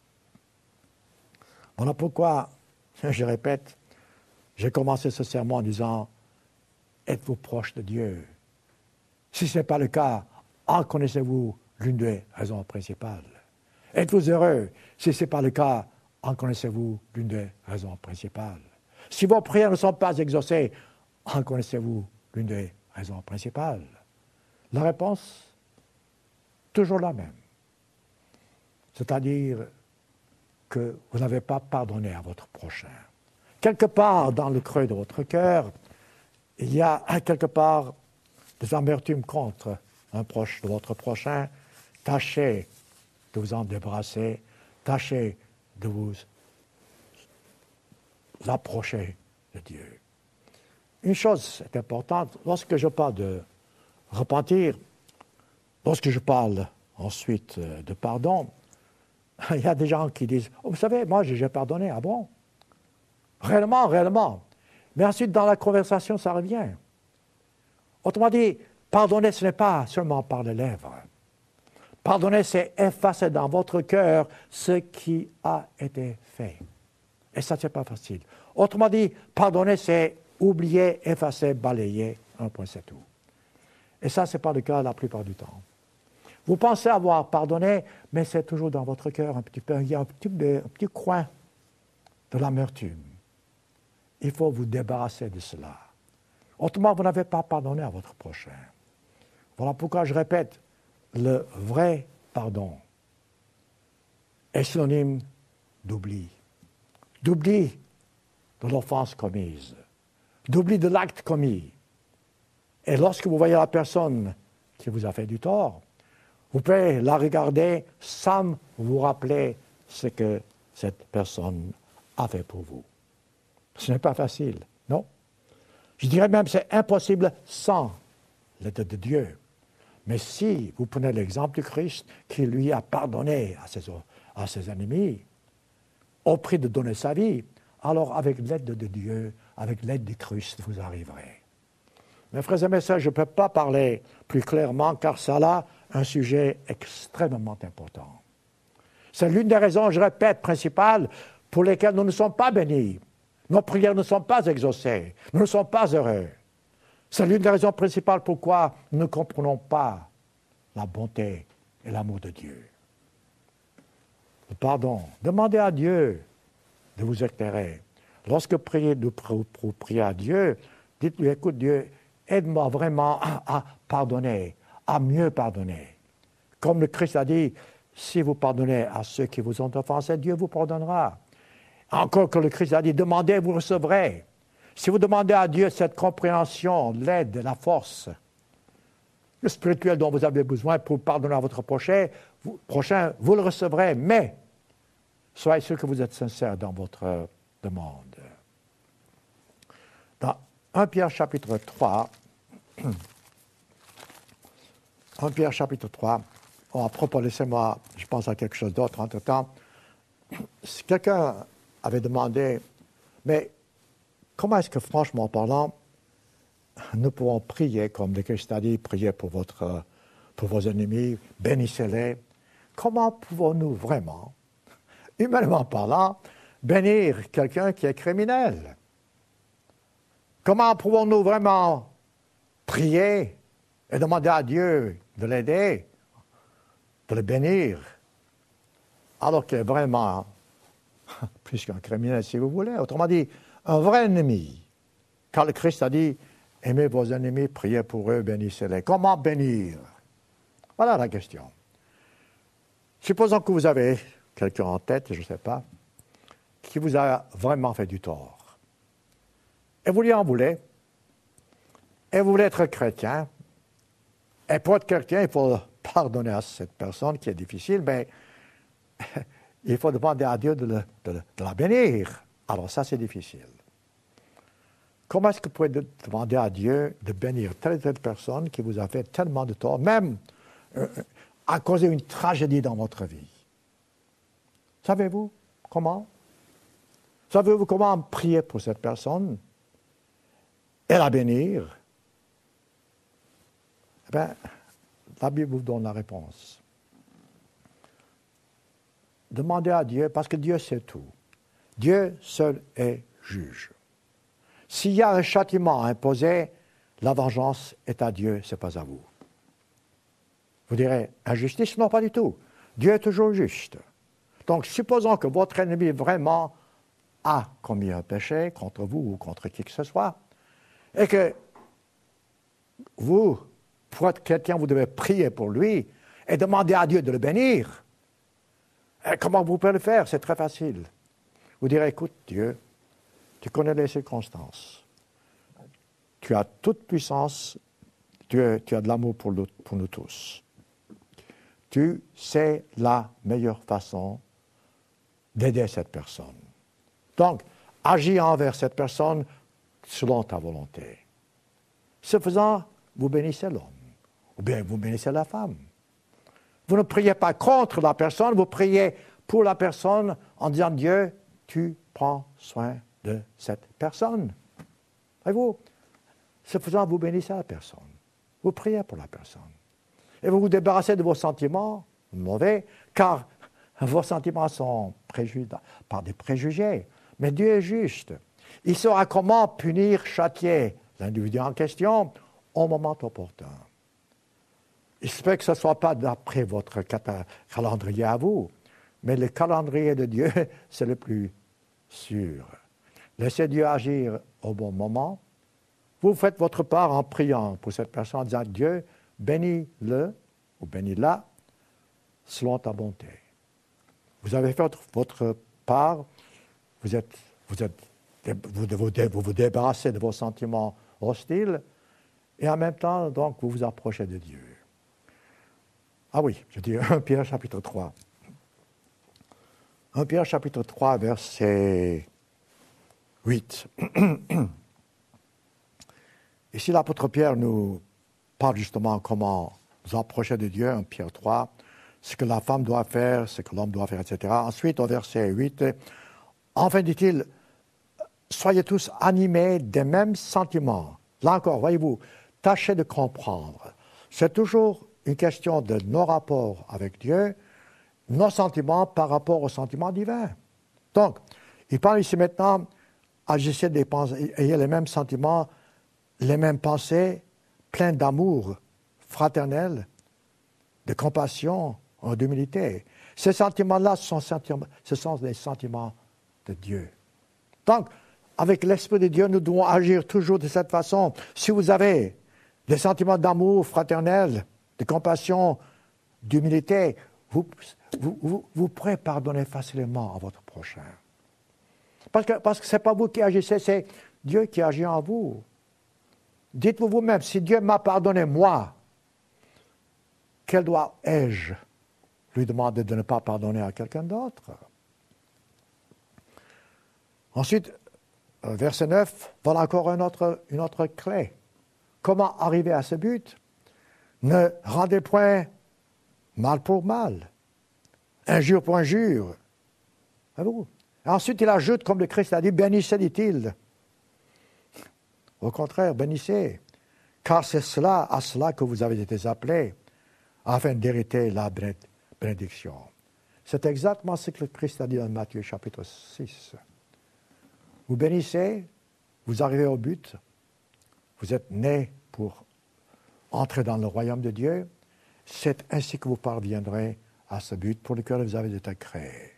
Voilà pourquoi, je répète, j'ai commencé ce sermon en disant « Êtes-vous proche de Dieu ?» Si ce n'est pas le cas, en connaissez-vous l'une des raisons principales? Êtes-vous heureux? Si ce n'est pas le cas, en connaissez-vous l'une des raisons principales? Si vos prières ne sont pas exaucées, en connaissez-vous l'une des raisons principales? La réponse, toujours la même. C'est-à-dire que vous n'avez pas pardonné à votre prochain. Quelque part dans le creux de votre cœur, il y a quelque part des amertumes contre un proche de votre prochain, tâchez de vous en débarrasser, tâchez de vous approcher de Dieu. Une chose est importante, lorsque je parle de repentir, lorsque je parle ensuite de pardon, il y a des gens qui disent oh, « Vous savez, moi j'ai pardonné, ah bon ?» Réellement, réellement. Mais ensuite, dans la conversation, ça revient. Autrement dit, pardonner, ce n'est pas seulement par les lèvres. Pardonner, c'est effacer dans votre cœur ce qui a été fait. Et ça, ce n'est pas facile. Autrement dit, pardonner, c'est oublier, effacer, balayer. Un point, c'est tout. Et ça, ce n'est pas le cas la plupart du temps. Vous pensez avoir pardonné, mais c'est toujours dans votre cœur un petit peu. Il y a un petit, un petit coin de l'amertume. Il faut vous débarrasser de cela. Autrement, vous n'avez pas pardonné à votre prochain. Voilà pourquoi je répète, le vrai pardon est synonyme d'oubli. D'oubli de l'offense commise. D'oubli de l'acte commis. Et lorsque vous voyez la personne qui vous a fait du tort, vous pouvez la regarder sans vous rappeler ce que cette personne a fait pour vous. Ce n'est pas facile, non? Je dirais même que c'est impossible sans l'aide de Dieu. Mais si vous prenez l'exemple du Christ qui lui a pardonné à ses, à ses ennemis, au prix de donner sa vie, alors avec l'aide de Dieu, avec l'aide du Christ, vous arriverez. Mes frères et mes sœurs, je ne peux pas parler plus clairement car ça a un sujet extrêmement important. C'est l'une des raisons, je répète, principales pour lesquelles nous ne sommes pas bénis. Nos prières ne sont pas exaucées. Nous ne sommes pas heureux. C'est l'une des raisons principales pourquoi nous ne comprenons pas la bonté et l'amour de Dieu. Le pardon. Demandez à Dieu de vous éclairer. Lorsque vous priez, pour prier à Dieu, dites-lui, écoute Dieu, aide-moi vraiment à, à pardonner, à mieux pardonner. Comme le Christ a dit, si vous pardonnez à ceux qui vous ont offensé, Dieu vous pardonnera. Encore que le Christ a dit, demandez, vous recevrez. Si vous demandez à Dieu cette compréhension, l'aide, la force, le spirituel dont vous avez besoin pour pardonner à votre prochain, vous, prochain, vous le recevrez, mais soyez sûr que vous êtes sincère dans votre demande. Dans premier Pierre chapitre trois, premier Pierre chapitre trois, oh, à propos, laissez-moi, je pense à quelque chose d'autre entre-temps. Si quelqu'un avait demandé, mais comment est-ce que, franchement parlant, nous pouvons prier, comme le Christ a dit, prier pour, votre, pour vos ennemis, bénissez-les. Comment pouvons-nous vraiment, humainement parlant, bénir quelqu'un qui est criminel? Comment pouvons-nous vraiment prier et demander à Dieu de l'aider, de le bénir, alors qu'il est vraiment plus qu'un criminel, si vous voulez. Autrement dit, un vrai ennemi. Car le Christ a dit, aimez vos ennemis, priez pour eux, bénissez-les. Comment bénir? Voilà la question. Supposons que vous avez quelqu'un en tête, je ne sais pas, qui vous a vraiment fait du tort. Et vous lui en voulez. Et vous voulez être chrétien. Et pour être chrétien, il faut pardonner à cette personne qui est difficile, mais il faut demander à Dieu de, le, de, de la bénir. Alors ça, c'est difficile. Comment est-ce que vous pouvez demander à Dieu de bénir telle et telle personne qui vous a fait tellement de tort, même euh, a causé une tragédie dans votre vie? Savez-vous comment? Savez-vous comment prier pour cette personne et la bénir? Eh bien, la Bible vous donne la réponse. Demandez à Dieu, parce que Dieu sait tout. Dieu seul est juge. S'il y a un châtiment imposé, la vengeance est à Dieu, ce n'est pas à vous. Vous direz, injustice? Non, pas du tout. Dieu est toujours juste. Donc, supposons que votre ennemi vraiment a commis un péché contre vous ou contre qui que ce soit, et que vous, pour être chrétien, vous devez prier pour lui et demander à Dieu de le bénir. Et comment vous pouvez le faire? C'est très facile. Vous direz, écoute Dieu, tu connais les circonstances. Tu as toute puissance, tu, es, tu as de l'amour pour, le, pour nous tous. Tu sais la meilleure façon d'aider cette personne. Donc, agis envers cette personne selon ta volonté. Ce faisant, vous bénissez l'homme, ou bien vous bénissez la femme. Vous ne priez pas contre la personne, vous priez pour la personne en disant « Dieu, tu prends soin de cette personne. » Voyez-vous, ce faisant, vous bénissez la personne. Vous priez pour la personne. Et vous vous débarrassez de vos sentiments mauvais, car vos sentiments sont préjugés, par des préjugés. Mais Dieu est juste. Il saura comment punir, châtier l'individu en question au moment opportun. Il se peut que ce ne soit pas d'après votre calendrier à vous, mais le calendrier de Dieu, c'est le plus sûr. Laissez Dieu agir au bon moment. Vous faites votre part en priant pour cette personne, en disant « Dieu, bénis-le ou bénis-la selon ta bonté. » Vous avez fait votre, votre part, vous, êtes, vous, êtes, vous, vous, vous vous débarrassez de vos sentiments hostiles, et en même temps, donc, vous vous approchez de Dieu. Ah oui, je dis premier Pierre chapitre trois. premier Pierre chapitre trois, verset huit. Ici, l'apôtre Pierre nous parle justement comment nous approcher de Dieu, premier Pierre trois, ce que la femme doit faire, ce que l'homme doit faire, et cetera. Ensuite, au verset huit, enfin, dit-il, soyez tous animés des mêmes sentiments. Là encore, voyez-vous, tâchez de comprendre. C'est toujours une question de nos rapports avec Dieu, nos sentiments par rapport aux sentiments divins. Donc, il parle ici maintenant, agissez des pensées, ayez les mêmes sentiments, les mêmes pensées, pleins d'amour fraternel, de compassion, d'humilité. Ces sentiments-là, ce sont, sentiments, ce sont des sentiments de Dieu. Donc, avec l'Esprit de Dieu, nous devons agir toujours de cette façon. Si vous avez des sentiments d'amour fraternel, de compassion, d'humilité, vous, vous, vous, vous pourrez pardonner facilement à votre prochain. Parce que, parce que ce n'est pas vous qui agissez, c'est Dieu qui agit en vous. Dites-vous vous-même, si Dieu m'a pardonné, moi, quel droit ai-je lui demander de ne pas pardonner à quelqu'un d'autre? Ensuite, verset neuf, voilà encore une autre, une autre clé. Comment arriver à ce but? Ne rendez point mal pour mal, injure pour injure. Ensuite, il ajoute, comme le Christ a dit, bénissez, dit-il. Au contraire, bénissez, car c'est cela, à cela que vous avez été appelés, afin d'hériter la bénédiction. C'est exactement ce que le Christ a dit dans Matthieu chapitre six. Vous bénissez, vous arrivez au but, vous êtes nés pour entrer dans le royaume de Dieu, c'est ainsi que vous parviendrez à ce but pour lequel vous avez été créés.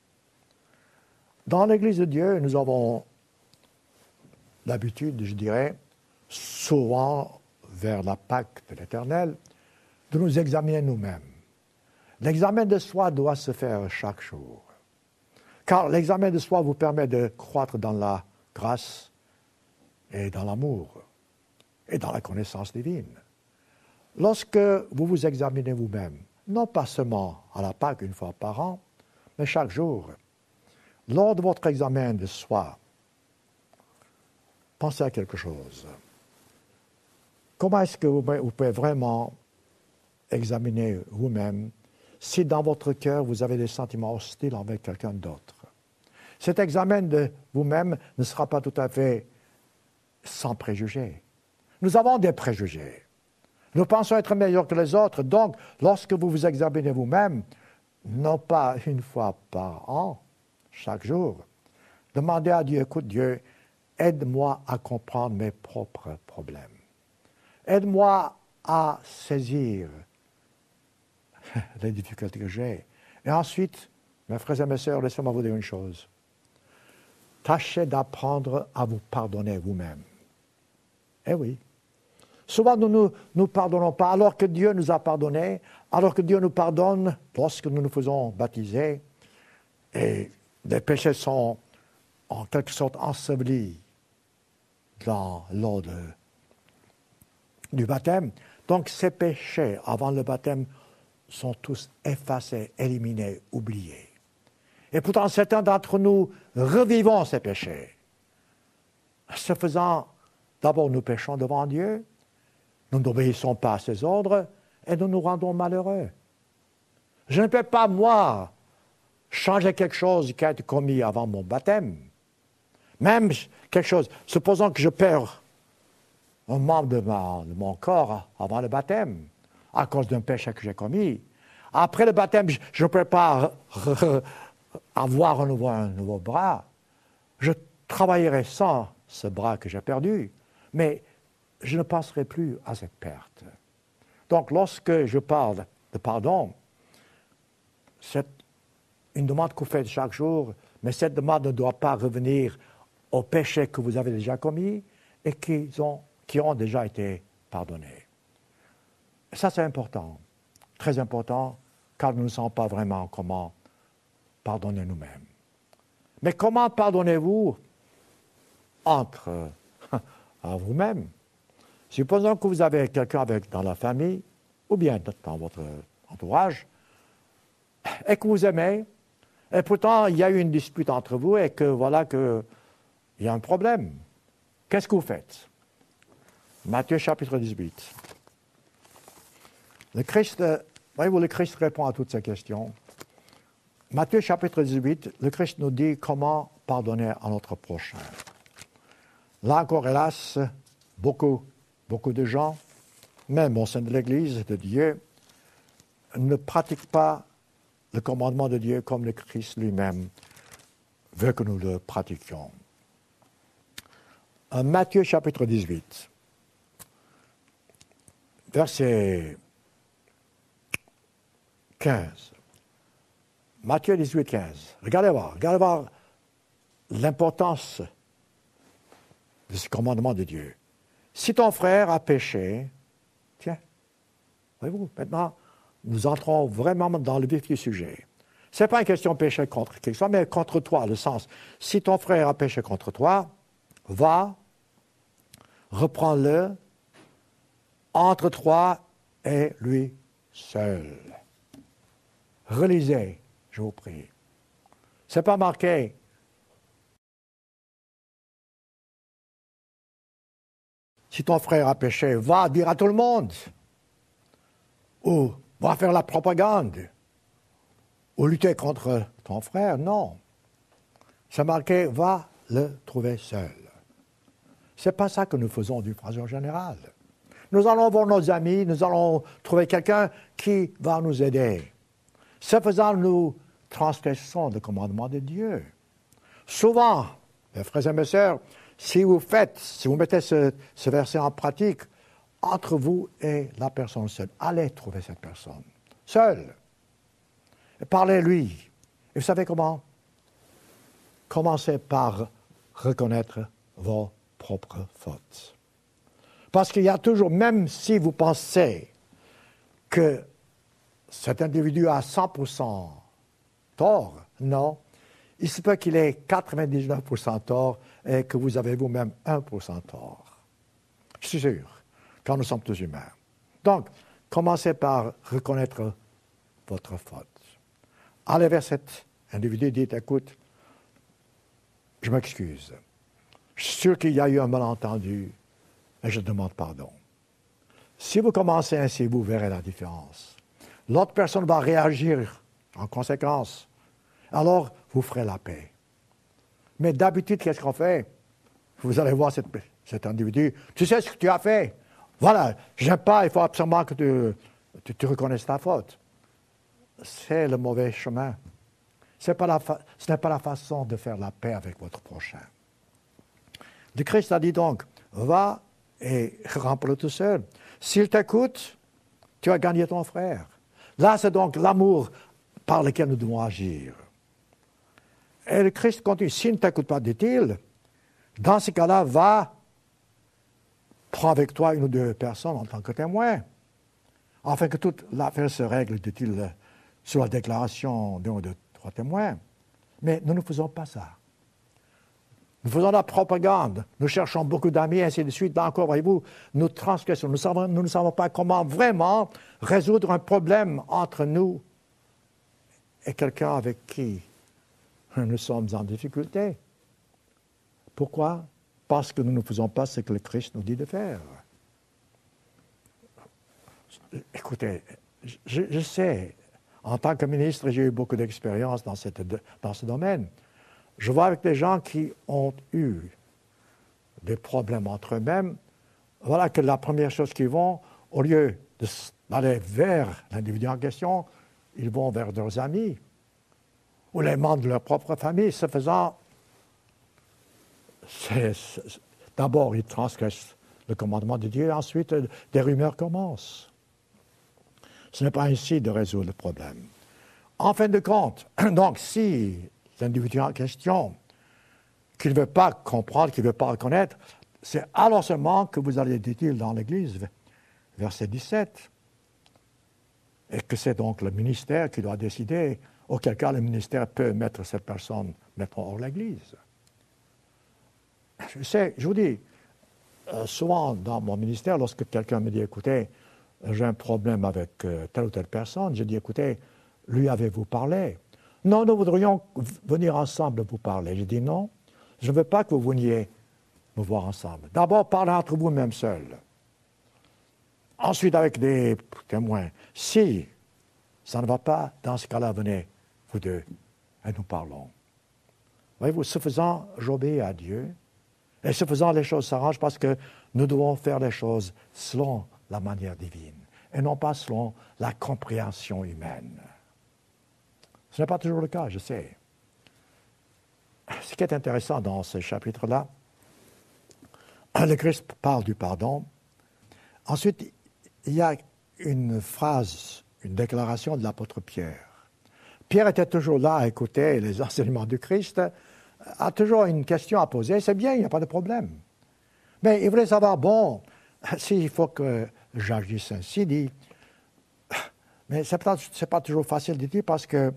Dans l'Église de Dieu, nous avons l'habitude, je dirais, souvent vers la Pâque de l'Éternel, de nous examiner nous-mêmes. L'examen de soi doit se faire chaque jour, car l'examen de soi vous permet de croître dans la grâce et dans l'amour et dans la connaissance divine. Lorsque vous vous examinez vous-même, non pas seulement à la Pâque une fois par an, mais chaque jour, lors de votre examen de soi, pensez à quelque chose. Comment est-ce que vous, vous pouvez vraiment examiner vous-même si dans votre cœur vous avez des sentiments hostiles envers quelqu'un d'autre? Cet examen de vous-même ne sera pas tout à fait sans préjugés. Nous avons des préjugés. Nous pensons être meilleurs que les autres. Donc, lorsque vous vous examinez vous-même, non pas une fois par an, chaque jour, demandez à Dieu, écoute Dieu, aide-moi à comprendre mes propres problèmes. Aide-moi à saisir les difficultés que j'ai. Et ensuite, mes frères et mes sœurs, laissez-moi vous dire une chose. Tâchez d'apprendre à vous pardonner vous-même. Eh oui. Souvent, nous ne nous, nous pardonnons pas alors que Dieu nous a pardonnés, alors que Dieu nous pardonne lorsque nous nous faisons baptiser. Et les péchés sont en quelque sorte ensevelis dans l'eau de, du baptême. Donc ces péchés avant le baptême sont tous effacés, éliminés, oubliés. Et pourtant, certains d'entre nous revivons ces péchés. Ce faisant, d'abord nous péchons devant Dieu, nous n'obéissons pas à ses ordres et nous nous rendons malheureux. Je ne peux pas, moi, changer quelque chose qui a été commis avant mon baptême. Même quelque chose, supposons que je perds un membre de, ma, de mon corps avant le baptême, à cause d'un péché que j'ai commis. Après le baptême, je ne peux pas avoir un nouveau, un nouveau bras. Je travaillerai sans ce bras que j'ai perdu, mais je ne penserai plus à cette perte. Donc, lorsque je parle de pardon, c'est une demande que vous faites chaque jour, mais cette demande ne doit pas revenir aux péchés que vous avez déjà commis et qui ont, qui ont déjà été pardonnés. Et ça, c'est important, très important, car nous ne savons pas vraiment comment pardonner nous-mêmes. Mais comment pardonnez-vous entre à vous-même? Supposons que vous avez quelqu'un avec dans la famille, ou bien dans votre entourage, et que vous aimez, et pourtant il y a eu une dispute entre vous, et que voilà qu'il y a un problème. Qu'est-ce que vous faites? Matthieu chapitre dix-huit. Le Christ, voyez-vous, le Christ répond à toutes ces questions. Matthieu chapitre dix-huit, le Christ nous dit comment pardonner à notre prochain. Là encore, hélas, beaucoup, beaucoup de gens, même au sein de l'Église de Dieu, ne pratiquent pas le commandement de Dieu comme le Christ lui-même veut que nous le pratiquions. En Matthieu chapitre dix-huit, verset quinze. Matthieu dix-huit, quinze. Regardez voir, regardez voir l'importance de ce commandement de Dieu. Si ton frère a péché, tiens, voyez-vous, maintenant, nous entrons vraiment dans le vif du sujet. Ce n'est pas une question de péché contre quelque chose, mais contre toi, le sens. Si ton frère a péché contre toi, va, reprends-le entre toi et lui seul. Relisez, je vous prie. Ce n'est pas marqué. Si ton frère a péché, va dire à tout le monde. Ou va faire la propagande. Ou lutter contre ton frère. Non. C'est marqué, va le trouver seul. Ce n'est pas ça que nous faisons d'une façon générale. Nous allons voir nos amis, nous allons trouver quelqu'un qui va nous aider. Ce faisant, nous transgressons le commandement de Dieu. Souvent, mes frères et mes sœurs, si vous faites, si vous mettez ce, ce verset en pratique, entre vous et la personne seule, allez trouver cette personne, seule, et parlez-lui. Et vous savez comment? Commencez par reconnaître vos propres fautes. Parce qu'il y a toujours, même si vous pensez que cet individu a cent pour cent tort, non, il se peut qu'il ait quatre-vingt-dix-neuf pour cent tort et que vous avez vous-même un pour cent tort. Je suis sûr, car nous sommes tous humains. Donc, commencez par reconnaître votre faute. Allez vers cet individu, dites, écoute, je m'excuse. Je suis sûr qu'il y a eu un malentendu, mais je demande pardon. Si vous commencez ainsi, vous verrez la différence. L'autre personne va réagir en conséquence. Alors, vous ferez la paix. Mais d'habitude, qu'est-ce qu'on fait? Vous allez voir cette, cet individu. Tu sais ce que tu as fait? Voilà, je n'aime pas, il faut absolument que tu, tu, tu reconnaisses ta faute. C'est le mauvais chemin. C'est pas la fa- ce n'est pas la façon de faire la paix avec votre prochain. Le Christ a dit donc, va et remplis tout seul. S'il t'écoute, tu as gagné ton frère. Là, c'est donc l'amour par lequel nous devons agir. Et le Christ continue, s'il ne t'écoute pas, dit-il, dans ce cas-là, va, prends avec toi une ou deux personnes en tant que témoin, afin que toute l'affaire se règle, dit-il, sur la déclaration d'un ou de trois témoins. Mais nous ne faisons pas ça. Nous faisons de la propagande, nous cherchons beaucoup d'amis, ainsi de suite. Là encore, voyez-vous, nous transgressons. Nous, savons, nous ne savons pas comment vraiment résoudre un problème entre nous et quelqu'un avec qui nous sommes en difficulté. Pourquoi? Parce que nous ne faisons pas ce que le Christ nous dit de faire. Écoutez, je, je sais, en tant que ministre, j'ai eu beaucoup d'expérience dans, cette, dans ce domaine. Je vois avec des gens qui ont eu des problèmes entre eux-mêmes, voilà que la première chose qu'ils vont, au lieu d'aller vers l'individu en question, ils vont vers leurs amis ou les membres de leur propre famille. Ce faisant, c'est, c'est, d'abord ils transgressent le commandement de Dieu, et ensuite des rumeurs commencent. Ce n'est pas ainsi de résoudre le problème. En fin de compte, donc si l'individu en question, qui ne veut pas comprendre, qui ne veut pas reconnaître, c'est alors seulement que vous allez, dit-il dans l'Église, verset dix-sept, et que c'est donc le ministère qui doit décider, auquel cas le ministère peut mettre cette personne, mettons, hors l'Église. Je sais, je vous dis, euh, souvent dans mon ministère, lorsque quelqu'un me dit, écoutez, j'ai un problème avec euh, telle ou telle personne, je dis, écoutez, lui avez-vous parlé? Non, nous voudrions venir ensemble vous parler. Je dis non, je ne veux pas que vous veniez me voir ensemble. D'abord, parlez entre vous-même seuls. Ensuite, avec des témoins. Si ça ne va pas, dans ce cas-là, venez, vous deux, et nous parlons. Voyez-vous, ce faisant, j'obéis à Dieu. Et ce faisant, les choses s'arrangent parce que nous devons faire les choses selon la manière divine et non pas selon la compréhension humaine. Ce n'est pas toujours le cas, je sais. Ce qui est intéressant dans ce chapitre-là, le Christ parle du pardon. Ensuite, il y a une phrase, une déclaration de l'apôtre Pierre. Pierre était toujours là à écouter les enseignements du Christ, a toujours une question à poser. C'est bien, il n'y a pas de problème. Mais il voulait savoir, bon, s'il faut que j'agisse ainsi, dit, mais ce n'est pas toujours facile, dit-il, parce que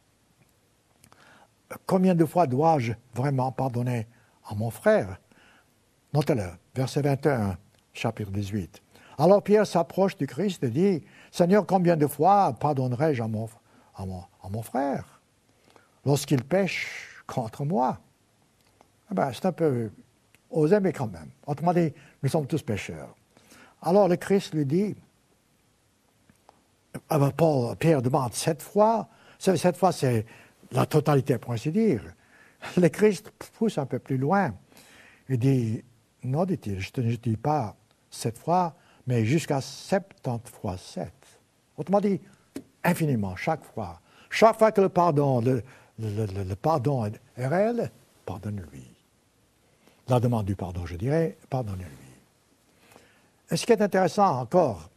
combien de fois dois-je vraiment pardonner à mon frère? Notez-le, verset vingt et un, chapitre dix-huit. Alors Pierre s'approche du Christ et dit, Seigneur, combien de fois pardonnerai-je à mon, à mon, à mon frère lorsqu'il pêche contre moi? Eh bien, c'est un peu osé, mais quand même. Autrement dit, nous sommes tous pécheurs. Alors le Christ lui dit, euh, Paul, Pierre demande sept fois, cette fois c'est la totalité pour ainsi dire. Le Christ pousse un peu plus loin. Il dit, non, dit-il, je ne dis pas sept fois, mais jusqu'à septante fois sept. Autrement dit, infiniment, chaque fois. Chaque fois que le pardon, le, le, le, le pardon est réel, pardonne-lui. La demande du pardon, je dirais, pardonne-lui. Et ce qui est intéressant encore,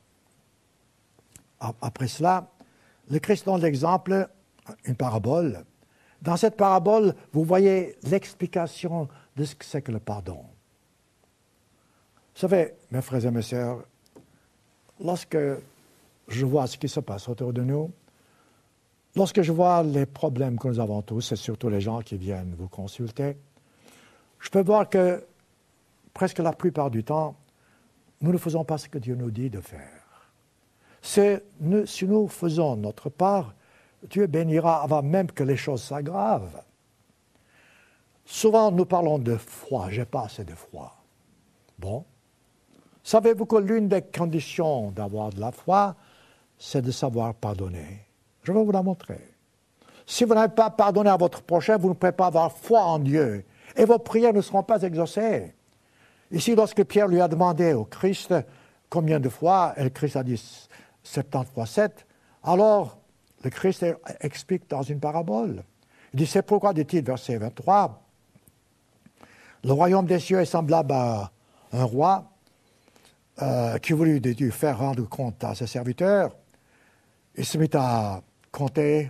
après cela, le Christ donne l'exemple, une parabole. Dans cette parabole, vous voyez l'explication de ce que c'est que le pardon. Vous savez, mes frères et mes sœurs, lorsque je vois ce qui se passe autour de nous, lorsque je vois les problèmes que nous avons tous, et surtout les gens qui viennent vous consulter, je peux voir que presque la plupart du temps, nous ne faisons pas ce que Dieu nous dit de faire. C'est, nous, si nous faisons notre part, Dieu bénira avant même que les choses s'aggravent. Souvent, nous parlons de foi. J'ai pas assez de foi. Bon. Savez-vous que l'une des conditions d'avoir de la foi, c'est de savoir pardonner? Je vais vous la montrer. Si vous n'avez pas pardonné à votre prochain, vous ne pouvez pas avoir foi en Dieu. Et vos prières ne seront pas exaucées. Ici, lorsque Pierre lui a demandé au Christ combien de fois, et le Christ a dit soixante-dix fois sept, alors le Christ explique dans une parabole. Il dit, c'est pourquoi, dit-il, verset vingt-trois, le royaume des cieux est semblable à un roi euh, qui voulut dit, faire rendre compte à ses serviteurs. Il se mit à compter,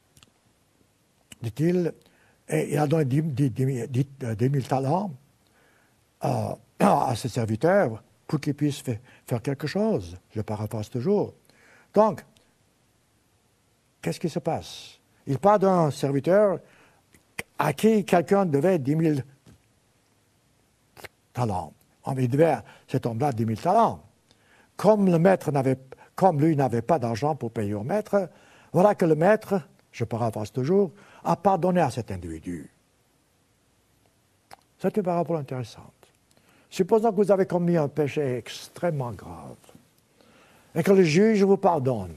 dit-il, et il a donné dix mille talents euh, à ses serviteurs pour qu'ils puissent faire quelque chose. Je paraphrase toujours. Donc, qu'est-ce qui se passe? Il parle d'un serviteur à qui quelqu'un devait dix mille talents. Il devait, cet homme-là, dix mille talents. Comme le maître n'avait, comme lui n'avait pas d'argent pour payer au maître, voilà que le maître, je paraphrase toujours, a pardonné à cet individu. C'est une parabole intéressante. Supposons que vous avez commis un péché extrêmement grave et que le juge vous pardonne.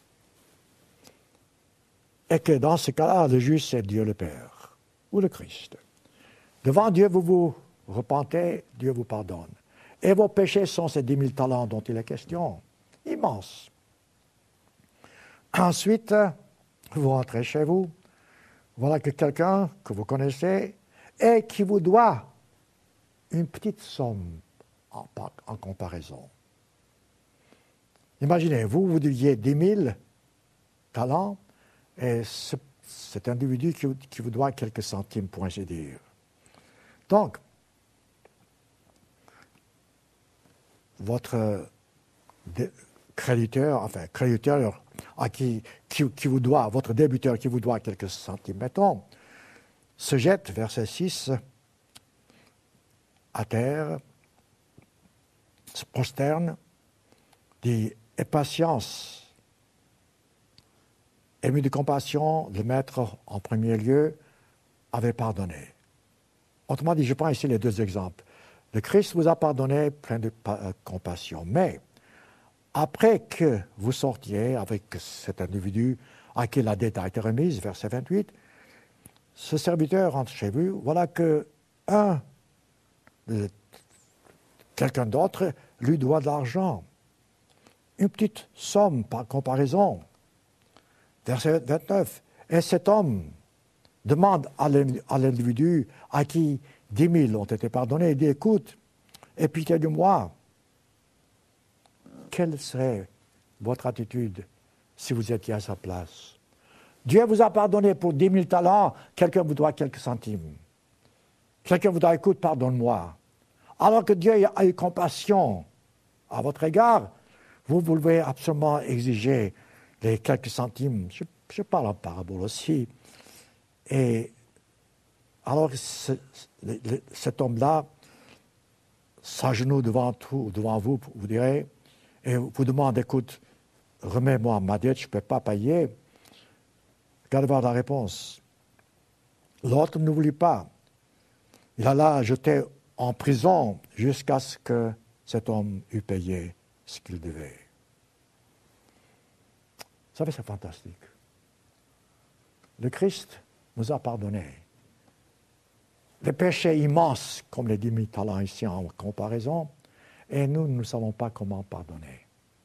Et que dans ce cas-là, le juge, c'est Dieu le Père ou le Christ. Devant Dieu, vous vous repentez, Dieu vous pardonne. Et vos péchés sont ces dix mille talents dont il est question. Immenses. Ensuite, vous rentrez chez vous. Voilà que quelqu'un que vous connaissez et qui vous doit une petite somme en, en comparaison. Imaginez, vous, vous deviez dix mille talents et ce, cet individu qui, qui vous doit quelques centimes, pour ainsi dire. Donc, votre dé, créditeur, enfin, créditeur à qui, qui, qui vous doit, votre débiteur qui vous doit quelques centimes, mettons, se jette, verset six, à terre, se prosterne, dit « Aie patience ». Ému de compassion, le maître, en premier lieu, avait pardonné. Autrement dit, je prends ici les deux exemples. Le Christ vous a pardonné plein de compassion, mais après que vous sortiez avec cet individu à qui la dette a été remise, verset vingt-huit, ce serviteur rentre chez vous, voilà que un, quelqu'un d'autre lui doit de l'argent. Une petite somme par comparaison. Verset vingt-neuf. Et cet homme demande à l'individu à qui dix mille ont été pardonnés, il dit, écoute, aie pitié de moi. Quelle serait votre attitude si vous étiez à sa place? Dieu vous a pardonné pour dix mille talents, quelqu'un vous doit quelques centimes. Quelqu'un vous doit, écoute, pardonne-moi. Alors que Dieu a eu compassion à votre égard, vous, vous devez absolument exiger les quelques centimes. Je, je parle en parabole aussi. Et alors, ce, le, le, cet homme-là s'agenouille devant, tout, devant vous, vous direz, et vous demande, écoute, remets-moi ma dette, je ne peux pas payer. Vous allez voir la réponse. L'autre ne voulut pas. Il alla jeter en prison jusqu'à ce que cet homme eût payé ce qu'il devait. Vous savez, c'est fantastique. Le Christ nous a pardonné. Les péchés immenses, comme les dix mille talents ici en comparaison, et nous, nous ne savons pas comment pardonner.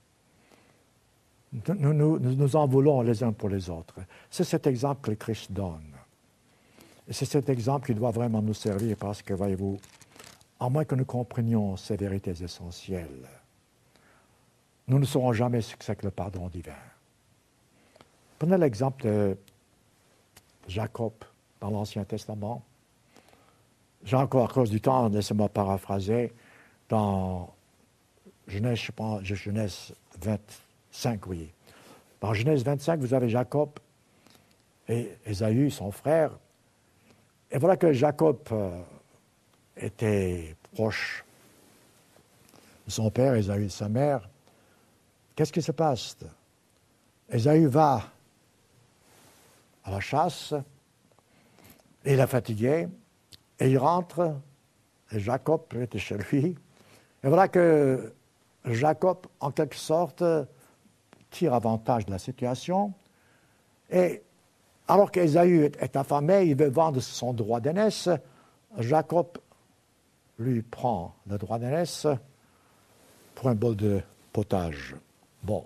Nous nous, nous nous en voulons les uns pour les autres. C'est cet exemple que le Christ donne. Et c'est cet exemple qui doit vraiment nous servir parce que, voyez-vous, à moins que nous comprenions ces vérités essentielles, nous ne saurons jamais ce que c'est que le pardon divin. Prenez l'exemple de Jacob dans l'Ancien Testament. J'ai encore, à cause du temps, laissez-moi paraphraser, dans Genèse, je pense, Genèse vingt-cinq, oui. Dans Genèse vingt-cinq, vous avez Jacob et Ésaü, son frère. Et voilà que Jacob euh, était proche de son père, Ésaü de sa mère. Qu'est-ce qui se passe? Ésaü va à la chasse, et il est fatigué, et il rentre, et Jacob était chez lui. Et voilà que Jacob, en quelque sorte, tire avantage de la situation, et alors qu'Ésaü est affamé, il veut vendre son droit d'aînesse, Jacob lui prend le droit d'aînesse pour un bol de potage. Bon.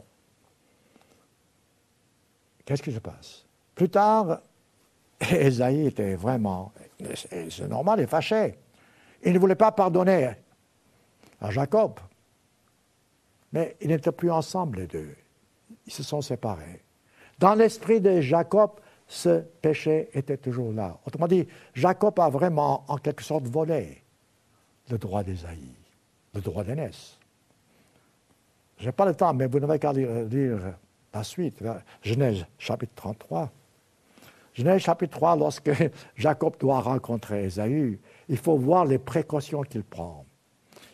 Qu'est-ce qui se passe? Plus tard, Ésaü était vraiment, c'est normal, il est fâché. Il ne voulait pas pardonner à Jacob. Mais ils n'étaient plus ensemble, les deux. Ils se sont séparés. Dans l'esprit de Jacob, ce péché était toujours là. Autrement dit, Jacob a vraiment, en quelque sorte, volé le droit d'Ésaü, le droit d'aînesse. Je n'ai pas le temps, mais vous n'avez qu'à lire, lire la suite. Genèse, chapitre trente-trois. Genèse, chapitre trois, lorsque Jacob doit rencontrer Ésaü, il faut voir les précautions qu'il prend.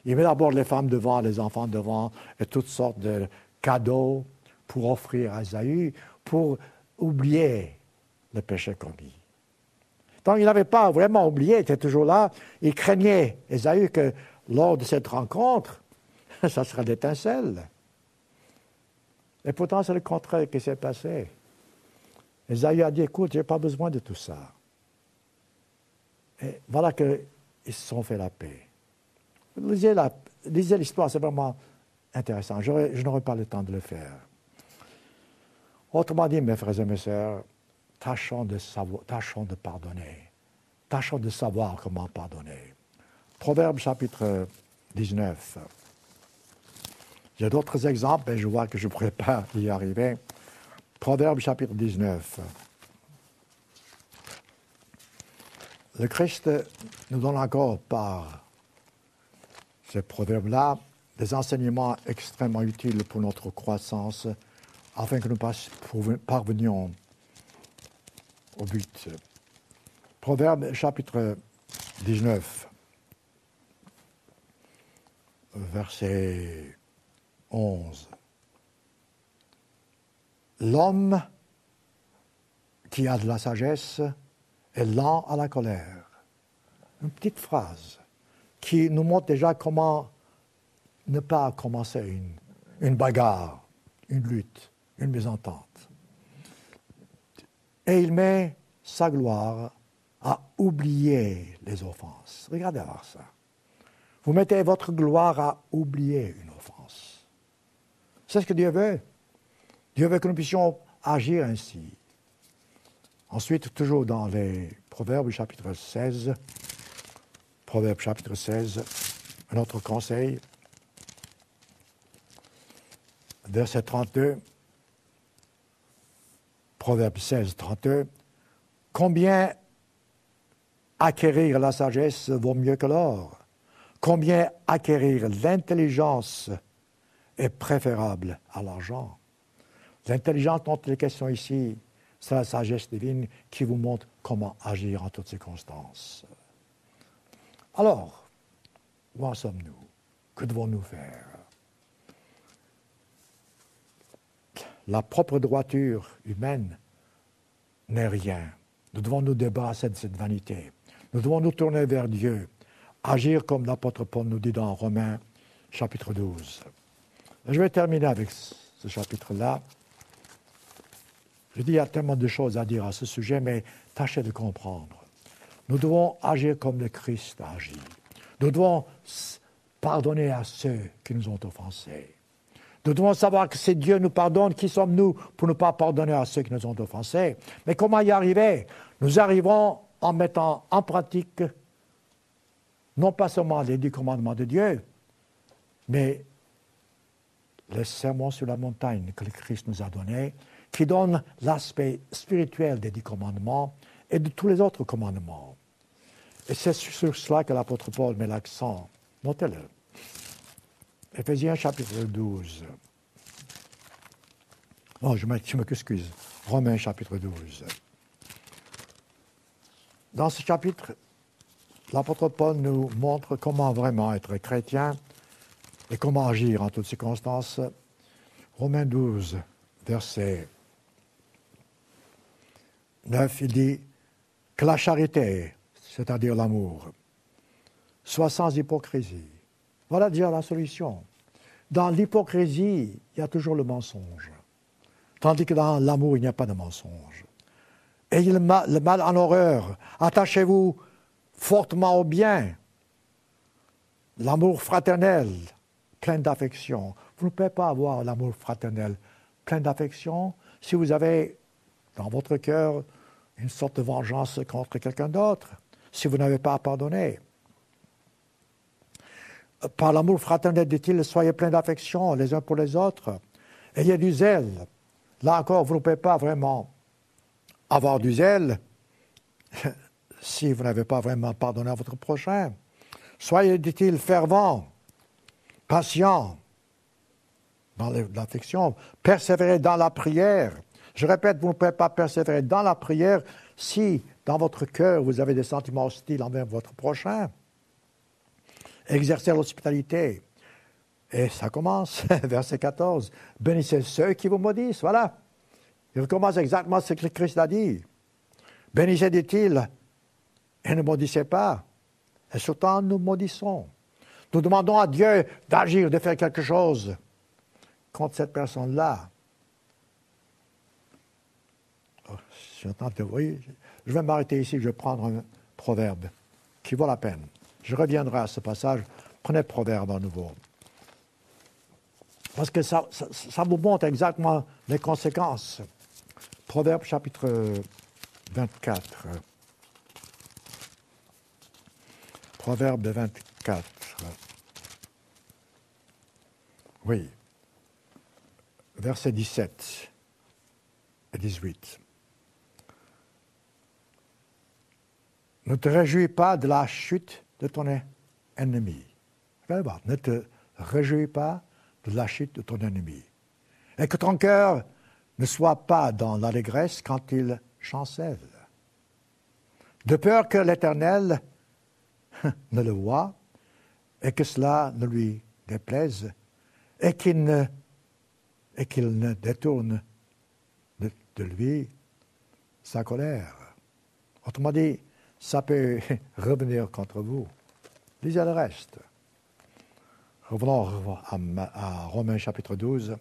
Il met d'abord les femmes devant, les enfants devant, et toutes sortes de cadeaux pour offrir à Ésaü, pour oublier le péché commis. Donc il n'avait pas vraiment oublié, il était toujours là. Il craignait, Ésaü, que lors de cette rencontre, ça sera l'étincelle. Et pourtant, c'est le contraire qui s'est passé. Ésaü a dit, écoute, je n'ai pas besoin de tout ça. Et voilà qu'ils se sont fait la paix. Lisez, la, lisez l'histoire, c'est vraiment intéressant. J'aurais, je n'aurai pas le temps de le faire. Autrement dit, mes frères et mes sœurs, tâchons de, savoir, tâchons de pardonner. Tâchons de savoir comment pardonner. Proverbe chapitre dix-neuf. J'ai d'autres exemples, mais je vois que je ne pourrai pas y arriver. Proverbe chapitre dix-neuf. Le Christ nous donne encore par ce proverbe-là des enseignements extrêmement utiles pour notre croissance, afin que nous parvenions au but. Proverbe chapitre dix-neuf, verset onze. L'homme qui a de la sagesse est lent à la colère. Une petite phrase qui nous montre déjà comment ne pas commencer une, une bagarre, une lutte, une mésentente. Et il met sa gloire à oublier les offenses. Regardez alors ça. Vous mettez votre gloire à oublier une offense. C'est ce que Dieu veut. Dieu veut que nous puissions agir ainsi. Ensuite, toujours dans les Proverbes chapitre seize, Proverbes chapitre seize, un autre conseil, verset trente-deux, Proverbe seize, trente-deux, « Combien acquérir la sagesse vaut mieux que l'or? Combien acquérir l'intelligence est préférable à l'argent? » L'intelligence dont il est question ici, c'est la sagesse divine qui vous montre comment agir en toutes circonstances. Alors, où en sommes-nous? Que devons-nous faire? La propre droiture humaine n'est rien. Nous devons nous débarrasser de cette vanité. Nous devons nous tourner vers Dieu, agir comme l'apôtre Paul nous dit dans Romains, chapitre douze. Je vais terminer avec ce chapitre-là. Je dis, il y a tellement de choses à dire à ce sujet, mais tâchez de comprendre. Nous devons agir comme le Christ a agi. Nous devons pardonner à ceux qui nous ont offensés. Nous devons savoir que si Dieu nous pardonne, qui sommes-nous pour ne pas pardonner à ceux qui nous ont offensés? Mais comment y arriver? Nous arriverons en mettant en pratique non pas seulement les dix commandements de Dieu, mais le sermon sur la montagne que le Christ nous a donné, qui donne l'aspect spirituel des dix commandements et de tous les autres commandements. Et c'est sur cela que l'apôtre Paul met l'accent. Notez-le. Éphésiens chapitre douze. Oh, je m'excuse. Romains chapitre douze. Dans ce chapitre, l'apôtre Paul nous montre comment vraiment être chrétien et comment agir en toutes circonstances. Romains douze, verset neuf, il dit que la charité, c'est-à-dire l'amour, soit sans hypocrisie. Voilà déjà la solution. Dans l'hypocrisie, il y a toujours le mensonge. Tandis que dans l'amour, il n'y a pas de mensonge. Ayez le mal, le mal en horreur. Attachez-vous fortement au bien. L'amour fraternel, plein d'affection. Vous ne pouvez pas avoir l'amour fraternel plein d'affection si vous avez dans votre cœur une sorte de vengeance contre quelqu'un d'autre, si vous n'avez pas à pardonner. Par l'amour fraternel, dit-il, soyez pleins d'affection les uns pour les autres. Ayez du zèle. Là encore, vous ne pouvez pas vraiment avoir du zèle si vous n'avez pas vraiment pardonné à votre prochain. Soyez, dit-il, fervents, patients dans l'affection, persévérez dans la prière. Je répète, vous ne pouvez pas persévérer dans la prière si, dans votre cœur, vous avez des sentiments hostiles envers votre prochain. exercez l'hospitalité. Et ça commence, verset quatorze. Bénissez ceux qui vous maudissent. Voilà. Il recommence exactement ce que Christ a dit. Bénissez, dit-il, et ne maudissez pas. Et surtout, nous maudissons. Nous demandons à Dieu d'agir, de faire quelque chose contre cette personne-là. Oh, je suis en train de... Oui, je vais m'arrêter ici, je vais prendre un proverbe qui vaut la peine. Je reviendrai à ce passage. Prenez Proverbe à nouveau. Parce que ça, ça, ça vous montre exactement les conséquences. Proverbe chapitre vingt-quatre. Proverbe vingt-quatre. Oui. Versets dix-sept et dix-huit. Ne te réjouis pas de la chute de ton ennemi. Ne te réjouis pas de la chute de ton ennemi. Et que ton cœur ne soit pas dans l'allégresse quand il chancelle. De peur que l'Éternel ne le voie et que cela ne lui déplaise et qu'il ne, et qu'il ne détourne de, de lui sa colère. Autrement dit, ça peut revenir contre vous. Lisez le reste. Revenons à, à Romains chapitre douze.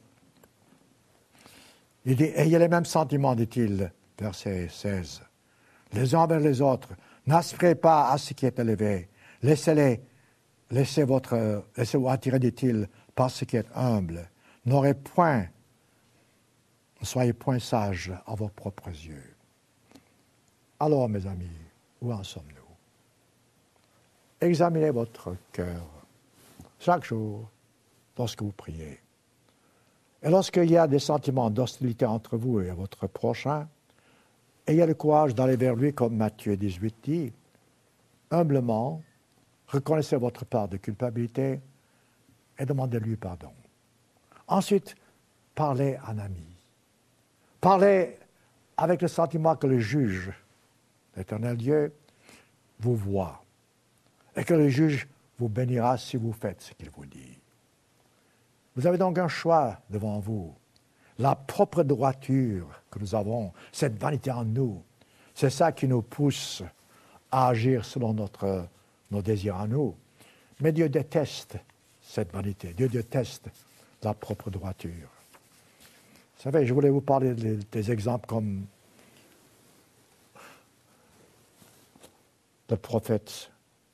Il dit, ayez les mêmes sentiments, dit-il, verset seize. Les uns envers les autres, n'aspirez pas à ce qui est élevé. Laissez-les, laissez votre, laissez-vous attirer, dit-il, par ce qui est humble. N'aurez point, ne soyez point sages à vos propres yeux. Alors, mes amis, où en sommes-nous? Examinez votre cœur chaque jour lorsque vous priez. Et lorsqu'il y a des sentiments d'hostilité entre vous et votre prochain, ayez le courage d'aller vers lui, comme Matthieu dix-huit dit, humblement, reconnaissez votre part de culpabilité et demandez-lui pardon. Ensuite, parlez en ami. Parlez avec le sentiment que le juge, l'Éternel Dieu, vous voit et que le juge vous bénira si vous faites ce qu'il vous dit. Vous avez donc un choix devant vous. La propre droiture que nous avons, cette vanité en nous, c'est ça qui nous pousse à agir selon notre, nos désirs en nous. Mais Dieu déteste cette vanité. Dieu déteste la propre droiture. Vous savez, je voulais vous parler des, des exemples comme le prophète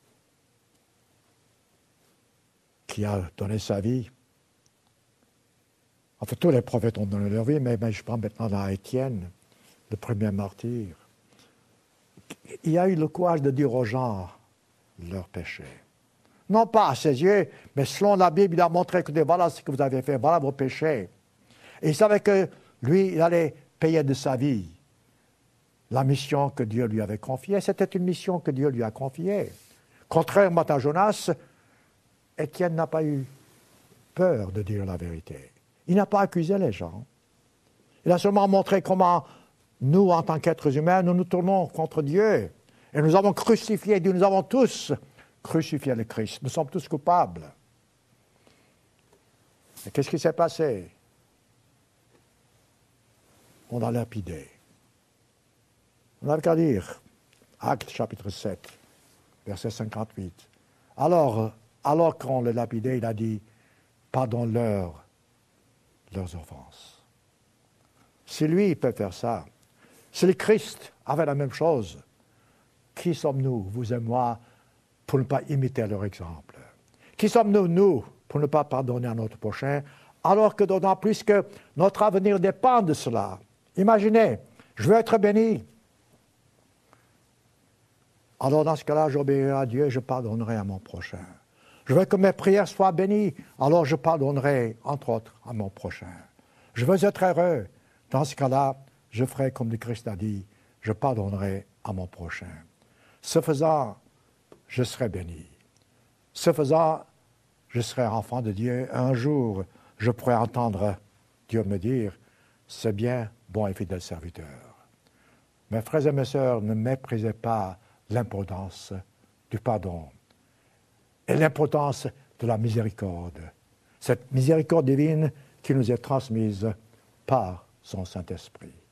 qui a donné sa vie. En fait, tous les prophètes ont donné leur vie, mais, mais je prends maintenant à Étienne, le premier martyr. Il a eu le courage de dire aux gens leurs péchés. Non pas à ses yeux, mais selon la Bible, il a montré que voilà ce que vous avez fait, voilà vos péchés. Et il savait que lui, il allait payer de sa vie la mission que Dieu lui avait confiée. C'était une mission que Dieu lui a confiée. Contrairement à Jonas, Étienne n'a pas eu peur de dire la vérité. Il n'a pas accusé les gens. Il a seulement montré comment nous, en tant qu'êtres humains, nous nous tournons contre Dieu. Et nous avons crucifié Dieu, nous avons tous crucifié le Christ. Nous sommes tous coupables. Et qu'est-ce qui s'est passé? On a lapidé. On n'a qu'à dire, Actes chapitre sept, verset cinquante-huit. Alors, alors qu'on le lapidait, il a dit, pardonne-leur leurs offenses. Si lui, il peut faire ça, si le Christ avait la même chose, qui sommes-nous, vous et moi, pour ne pas imiter leur exemple? Qui sommes-nous, nous, pour ne pas pardonner à notre prochain, alors que d'autant plus que notre avenir dépend de cela? Imaginez, je veux être béni. Alors dans ce cas-là, j'obéirai à Dieu et je pardonnerai à mon prochain. Je veux que mes prières soient bénies, alors je pardonnerai, entre autres, à mon prochain. Je veux être heureux. Dans ce cas-là, je ferai comme le Christ a dit, je pardonnerai à mon prochain. Ce faisant, je serai béni. Ce faisant, je serai enfant de Dieu. Un jour, je pourrai entendre Dieu me dire, c'est bien, bon et fidèle serviteur. Mes frères et mes sœurs, ne méprisez pas l'importance du pardon. et l'importance de la miséricorde. Cette miséricorde divine qui nous est transmise par son Saint-Esprit.